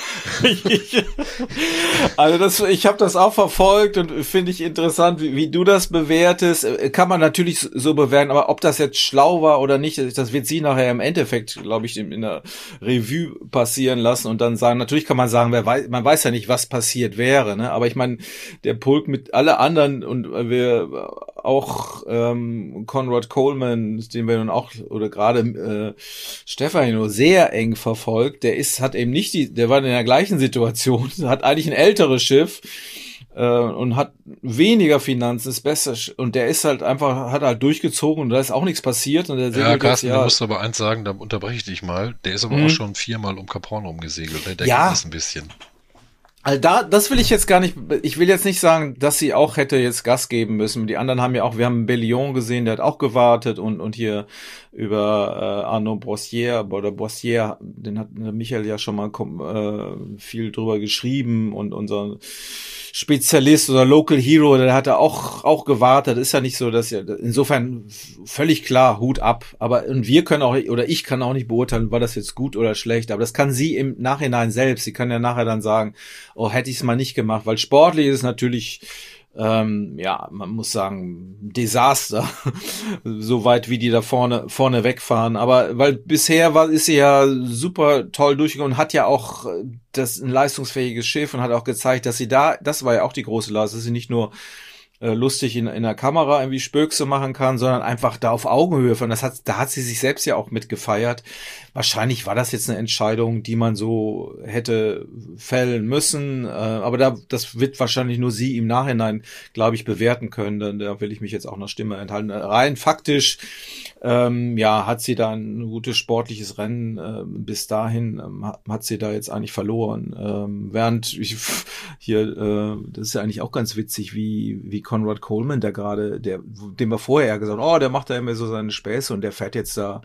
Also das, ich habe das auch verfolgt und finde ich interessant, wie, wie du das bewertest. Kann man natürlich so bewerten, aber ob das jetzt schlau war oder nicht, das wird sie nachher im Endeffekt, glaube ich, in, in der Revue passieren lassen und dann sagen, natürlich kann man sagen, wer weiß, man weiß ja nicht, was passiert wäre, ne? Aber ich meine, der Pulk mit alle anderen und wir auch ähm, Conrad Coleman, den wir nun auch, oder gerade äh, Stefano sehr eng verfolgt, der ist, hat eben nicht die, der war in der gleichen Situation, hat eigentlich ein älteres Schiff äh, und hat weniger Finanzen, ist besser, und der ist halt einfach, hat halt durchgezogen und da ist auch nichts passiert und der Ja, segelt Carsten, jetzt, du ja, musst aber eins sagen, da unterbreche ich dich mal, der ist aber Mhm. auch schon viermal um Cap Horn rumgesegelt, ne? Der Ja. geht das ein bisschen. Also da, das will ich jetzt gar nicht, ich will jetzt nicht sagen, dass sie auch hätte jetzt Gas geben müssen. Die anderen haben ja auch, wir haben Bellion gesehen, der hat auch gewartet und und hier über äh, Arnaud Boissier oder Boissier, den hat Michael ja schon mal äh, viel drüber geschrieben und unser Spezialist oder Local Hero, der hat da auch auch gewartet. Ist ja nicht so, dass ja, insofern völlig klar, Hut ab. Aber und wir können auch, oder ich kann auch nicht beurteilen, war das jetzt gut oder schlecht. Aber das kann sie im Nachhinein selbst. Sie kann ja nachher dann sagen, oh, hätte ich es mal nicht gemacht. Weil sportlich ist es natürlich, ähm, ja, man muss sagen, Desaster. So weit, wie die da vorne vorne wegfahren. Aber weil bisher war, ist sie ja super toll durchgegangen und hat ja auch das ein leistungsfähiges Schiff und hat auch gezeigt, dass sie da, das war ja auch die große Leistung, dass sie nicht nur äh, lustig in, in der Kamera irgendwie Spökse machen kann, sondern einfach da auf Augenhöhe von, das hat, da hat sie sich selbst ja auch mit gefeiert. Wahrscheinlich war das jetzt eine Entscheidung, die man so hätte fällen müssen, äh, aber da, das wird wahrscheinlich nur sie im Nachhinein, glaube ich, bewerten können, denn da will ich mich jetzt auch noch Stimme enthalten. Rein faktisch, ähm, ja, hat sie da ein gutes sportliches Rennen, äh, bis dahin ähm, hat, hat sie da jetzt eigentlich verloren, ähm, während ich, hier, äh, das ist ja eigentlich auch ganz witzig, wie, wie Conrad Coleman, der gerade, der, dem wir vorher ja gesagt haben, oh, der macht da immer so seine Späße und der fährt jetzt da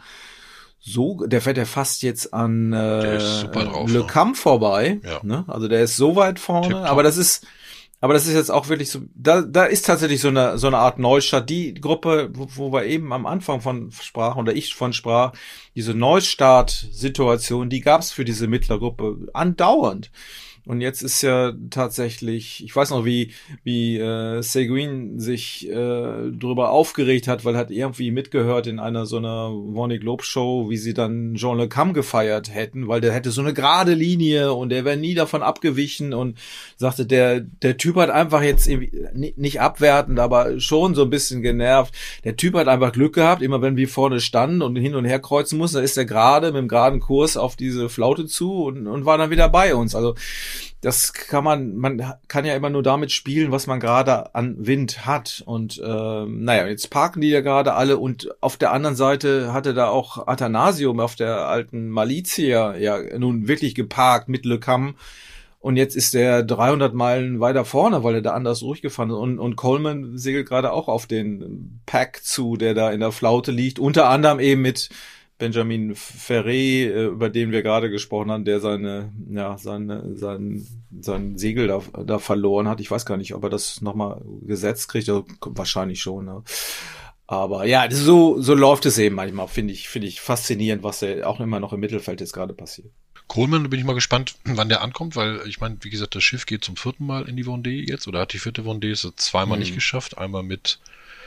so, der fährt ja fast jetzt an äh, drauf, Le ne? Cam vorbei, Ja. ne? Also der ist so weit vorne, Tipptopp. aber das ist, aber das ist jetzt auch wirklich so, da, da ist tatsächlich so eine, so eine Art Neustart. Die Gruppe, wo, wo wir eben am Anfang von sprachen, oder ich von sprach, diese Neustart-Situation, die gab es für diese Mittlergruppe andauernd. Und jetzt ist ja tatsächlich, ich weiß noch, wie wie äh, Seguin sich äh, drüber aufgeregt hat, weil er hat irgendwie mitgehört in einer so einer Vendée Globe Show, wie sie dann Jean Le Cam gefeiert hätten, weil der hätte so eine gerade Linie und der wäre nie davon abgewichen und sagte, der der Typ hat einfach jetzt irgendwie, nicht abwertend, aber schon so ein bisschen genervt. Der Typ hat einfach Glück gehabt, immer wenn wir vorne standen und hin und her kreuzen mussten, dann ist er gerade mit dem geraden Kurs auf diese Flaute zu und, und war dann wieder bei uns. Also das kann man, man kann ja immer nur damit spielen, was man gerade an Wind hat. Und ähm, naja, jetzt parken die ja gerade alle und auf der anderen Seite hatte da auch Athanasium auf der alten Malizia ja nun wirklich geparkt mit Le Cam. Und jetzt ist der dreihundert Meilen weiter vorne, weil er da anders durchgefahren ist. Und, und Coleman segelt gerade auch auf den Pack zu, der da in der Flaute liegt. Unter anderem eben mit Benjamin Ferré, über den wir gerade gesprochen haben, der seine, ja, seine, sein, sein Segel da, da verloren hat. Ich weiß gar nicht, ob er das nochmal gesetzt kriegt. Also, wahrscheinlich schon, ne? Aber ja, so, so läuft es eben manchmal. Finde ich, finde ich faszinierend, was ja auch immer noch im Mittelfeld jetzt gerade passiert. Coleman, da bin ich mal gespannt, wann der ankommt, weil ich meine, wie gesagt, das Schiff geht zum vierten Mal in die Vendée jetzt, oder hat die vierte Vendée es zweimal Mhm. nicht geschafft. Einmal mit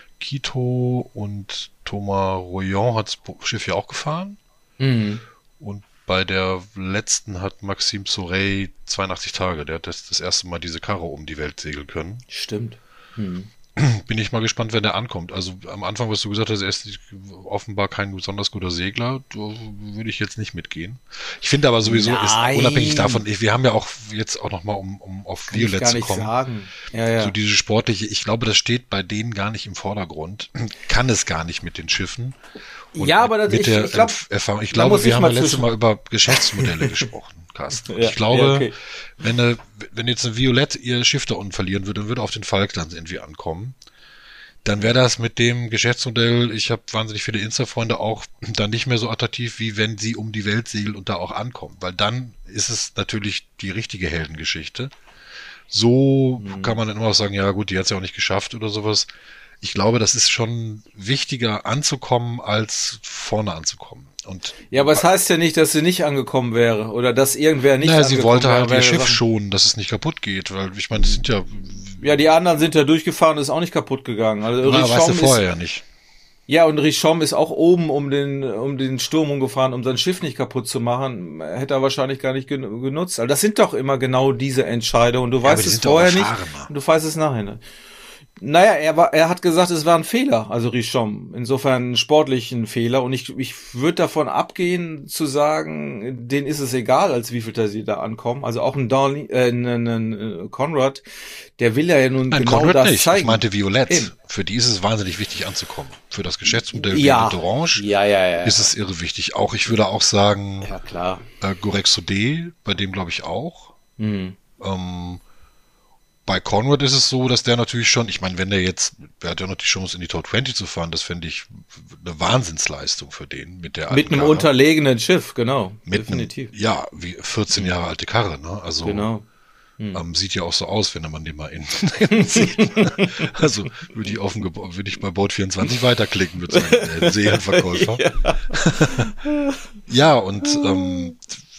Quito und Thomas Royan hat das Schiff ja auch gefahren. Mhm. Und bei der letzten hat Maxime Soreille zweiundachtzig Tage. Der hat das, das erste Mal diese Karre um die Welt segeln können. Stimmt. Mhm. Bin ich mal gespannt, wenn der ankommt. Also am Anfang, was du gesagt hast, er ist offenbar kein besonders guter Segler. Da würde ich jetzt nicht mitgehen. Ich finde aber sowieso, ist Nein. unabhängig davon, wir haben ja auch jetzt auch nochmal, um, um auf Kann ich Violett gar zu nicht kommen. sagen. Ja, ja. So diese sportliche, ich glaube, das steht bei denen gar nicht im Vordergrund. Kann es gar nicht mit den Schiffen. Und Ja, aber das- mit ich- der ich glaub, Erfahrung. Ich da glaube, muss wir ich haben mal ja letztes zwischen- Mal über Geschäftsmodelle gesprochen, Carsten. Und Ja, ich glaube, ja, okay. wenn, eine, wenn jetzt eine Violett ihr Schiff da unten verlieren würde und würde auf den Falklands irgendwie ankommen, dann wäre das mit dem Geschäftsmodell, ich habe wahnsinnig viele Insta-Freunde, auch dann nicht mehr so attraktiv, wie wenn sie um die Welt segelt und da auch ankommt. Weil dann ist es natürlich die richtige Heldengeschichte. So Mhm. kann man dann immer auch sagen, ja gut, die hat es ja auch nicht geschafft oder sowas. ich glaube, das ist schon wichtiger anzukommen, als vorne anzukommen. Und ja, aber es heißt ja nicht, dass sie nicht angekommen wäre oder dass irgendwer nicht naja, angekommen sie wollte halt wäre. ihr Schiff Sachen. schonen, dass es nicht kaputt geht, weil ich meine, das sind ja... Ja, die anderen sind ja durchgefahren, ist auch nicht kaputt gegangen. Also Na, weißt du vorher ist, ja nicht. Ja, und Richomme ist auch oben um den um den Sturm umgefahren, um sein Schiff nicht kaputt zu machen. Hätte er wahrscheinlich gar nicht gen- genutzt. Also das sind doch immer genau diese Entscheidungen. Und du Ja, weißt aber die es sind doch vorher nicht erfahrener. und du weißt es nachher. Naja, er war, er hat gesagt, es war ein Fehler, also Richomme. Insofern ein sportlichen Fehler. Und ich, ich würde davon abgehen, zu sagen, denen ist es egal, als wievielter sie da ankommen. Also auch ein Darley, äh, ein, ein, ein Konrad, der will ja nun Nein, genau Conrad das nicht. zeigen. Ich meinte Violette. Eben. Für die ist es wahnsinnig wichtig anzukommen. Für das Geschäftsmodell Ja. Violette Orange Ja, ja, ja. ist es irre wichtig. Auch, ich würde auch sagen, Ja, klar. äh, Gorek Sodé, bei dem glaube ich auch. Mhm. Ähm, bei Conrad ist es so, dass der natürlich schon, ich meine, wenn der jetzt, der hat ja noch die Chance in die Top zwanzig zu fahren, das fände ich eine Wahnsinnsleistung für den mit der alten Mit einem Karre. unterlegenen Schiff, genau. Mit definitiv. einem, ja, wie vierzehn Jahre alte Karre, ne? Also Genau. ähm, sieht ja auch so aus, wenn man den mal in, in sieht. Also würde ich auf dem Gebäude, würde ich bei Boat vierundzwanzig weiterklicken, würde sagen, äh, Seelenverkäufer. Ja. Ja, und ähm,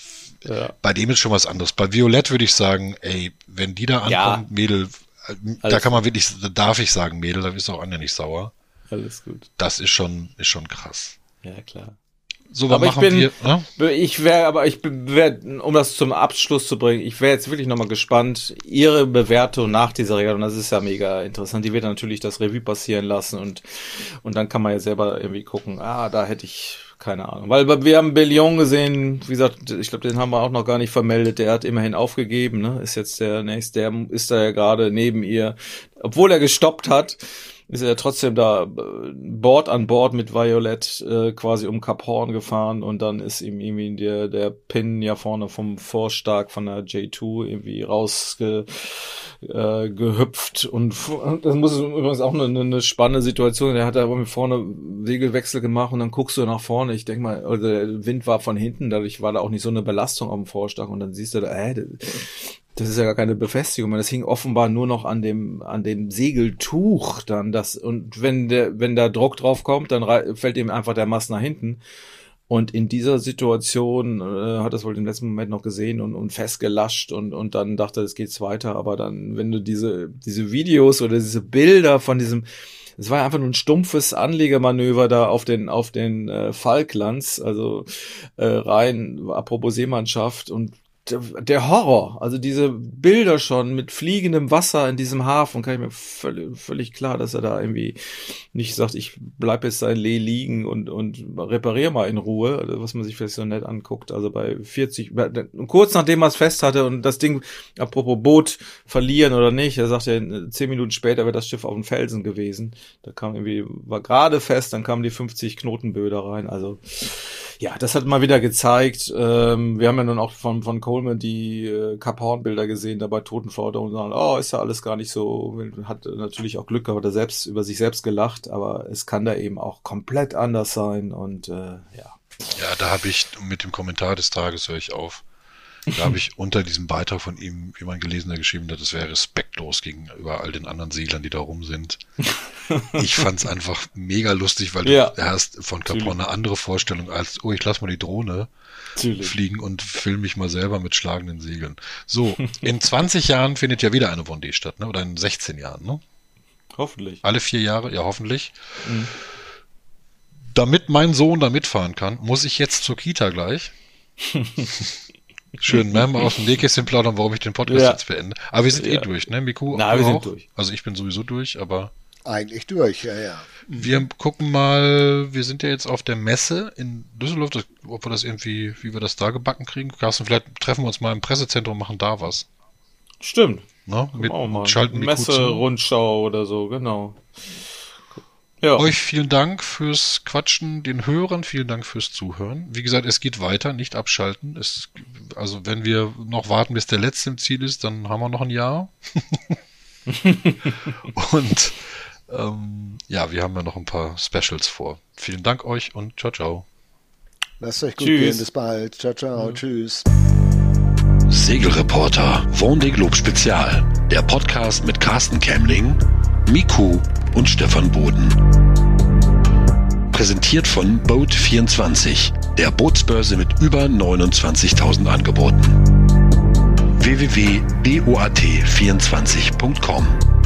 Ja. bei dem ist schon was anderes. Bei Violette würde ich sagen, ey, wenn die da ankommt, Ja. Mädel, äh, da Alles kann man wirklich, da darf ich sagen, Mädel, da ist auch Anja nicht sauer. Alles gut. Das ist schon, ist schon krass. Ja, klar. So, was Aber ich machen bin, wir? Ne? ich wäre, aber ich wäre, um das zum Abschluss zu bringen, ich wäre jetzt wirklich nochmal gespannt, Ihre Bewertung nach dieser Regel, und das ist ja mega interessant, die wird natürlich das Revue passieren lassen und, und dann kann man ja selber irgendwie gucken, ah, da hätte ich keine Ahnung. Weil wir haben Bellion gesehen, wie gesagt, ich glaube, den haben wir auch noch gar nicht vermeldet, der hat immerhin aufgegeben, ne, ist jetzt der nächste, der ist da ja gerade neben ihr, obwohl er gestoppt hat, ist er trotzdem da Board an Board mit Violette äh, quasi um Cap Horn gefahren und dann ist ihm irgendwie der der Pin ja vorne vom Vorstark von der J zwei irgendwie rausge äh, gehüpft und das muss übrigens auch eine, eine spannende Situation. Der hat da irgendwie vorne Segelwechsel gemacht und dann guckst du nach vorne. Ich denke mal, also der Wind war von hinten, dadurch war da auch nicht so eine Belastung auf dem Vorstark und dann siehst du da, äh, das ist ja gar keine Befestigung, das hing offenbar nur noch an dem an dem Segeltuch dann das und wenn der wenn da Druck drauf kommt, dann rei- fällt ihm einfach der Mast nach hinten und in dieser Situation äh, hat das wohl im letzten Moment noch gesehen und und festgelascht und und dann dachte, es geht's weiter, aber dann wenn du diese diese Videos oder diese Bilder von diesem es war ja einfach nur ein stumpfes Anlegemanöver da auf den auf den äh, Falklands, also äh, rein apropos Seemannschaft und der Horror, also diese Bilder schon mit fliegendem Wasser in diesem Hafen, kann ich mir völlig, völlig klar, dass er da irgendwie nicht sagt, ich bleib jetzt da in Lee liegen und, und repariere mal in Ruhe, was man sich vielleicht so nett anguckt, also bei vierzig, kurz nachdem er es fest hatte und das Ding, apropos Boot verlieren oder nicht, er sagte, zehn Minuten später wäre das Schiff auf dem Felsen gewesen, da kam irgendwie, war gerade fest, dann kamen die fünfzig Knotenböder rein, also ja, das hat mal wieder gezeigt. Ähm, wir haben ja nun auch von von Coleman die äh, Cap Horn Bilder gesehen, da bei Totenflaude und sagen, oh, ist ja alles gar nicht so. Hat natürlich auch Glück, aber da selbst über sich selbst gelacht, aber es kann da eben auch komplett anders sein und äh, ja. Ja, da habe ich mit dem Kommentar des Tages höre ich auf. Da habe ich unter diesem Beitrag von ihm jemand gelesen, der geschrieben hat, es wäre respektlos gegenüber all den anderen Seglern, die da rum sind. Ich fand's einfach mega lustig, weil Ja. du hast von Cap Horn eine andere Vorstellung als, oh, ich lass mal die Drohne Natürlich. fliegen und film mich mal selber mit schlagenden Segeln. So, in zwanzig Jahren findet ja wieder eine Vendée statt, ne? Oder in sechzehn Jahren, ne? Hoffentlich. Alle vier Jahre, ja hoffentlich. Mhm. Damit mein Sohn da mitfahren kann, muss ich jetzt zur Kita gleich. Schön, ne? Mal aus dem Nähkästchen plaudern, warum ich den Podcast Ja. jetzt beende. Aber wir sind Ja. eh durch, ne, Miku? Na, wir Du sind auch? durch. Also ich bin sowieso durch, aber Eigentlich durch, ja, ja. wir gucken mal, wir sind ja jetzt auf der Messe in Düsseldorf, das, ob wir das irgendwie, wie wir das da gebacken kriegen. Carsten, vielleicht treffen wir uns mal im Pressezentrum, machen da was. Stimmt. Ne? Mit, Auch mal. schalten Miku Messe, zu. Rundschau oder so, genau. Ja. Euch vielen Dank fürs Quatschen, den Hörern vielen Dank fürs Zuhören. Wie gesagt, es geht weiter, nicht abschalten. Es, also wenn wir noch warten, bis der Letzte im Ziel ist, dann haben wir noch ein Jahr. Und ähm, ja, wir haben ja noch ein paar Specials vor. Vielen Dank euch und ciao, ciao. Lasst euch gut Tschüss. gehen. Bis bald. Ciao, ciao. Tschüss. Segelreporter Vendée Globe Spezial. Der Podcast mit Carsten Kemmling, Miku und Stefan Boden. Präsentiert von Boat vierundzwanzig, der Bootsbörse mit über neunundzwanzigtausend Angeboten. w w w punkt boat vierundzwanzig punkt com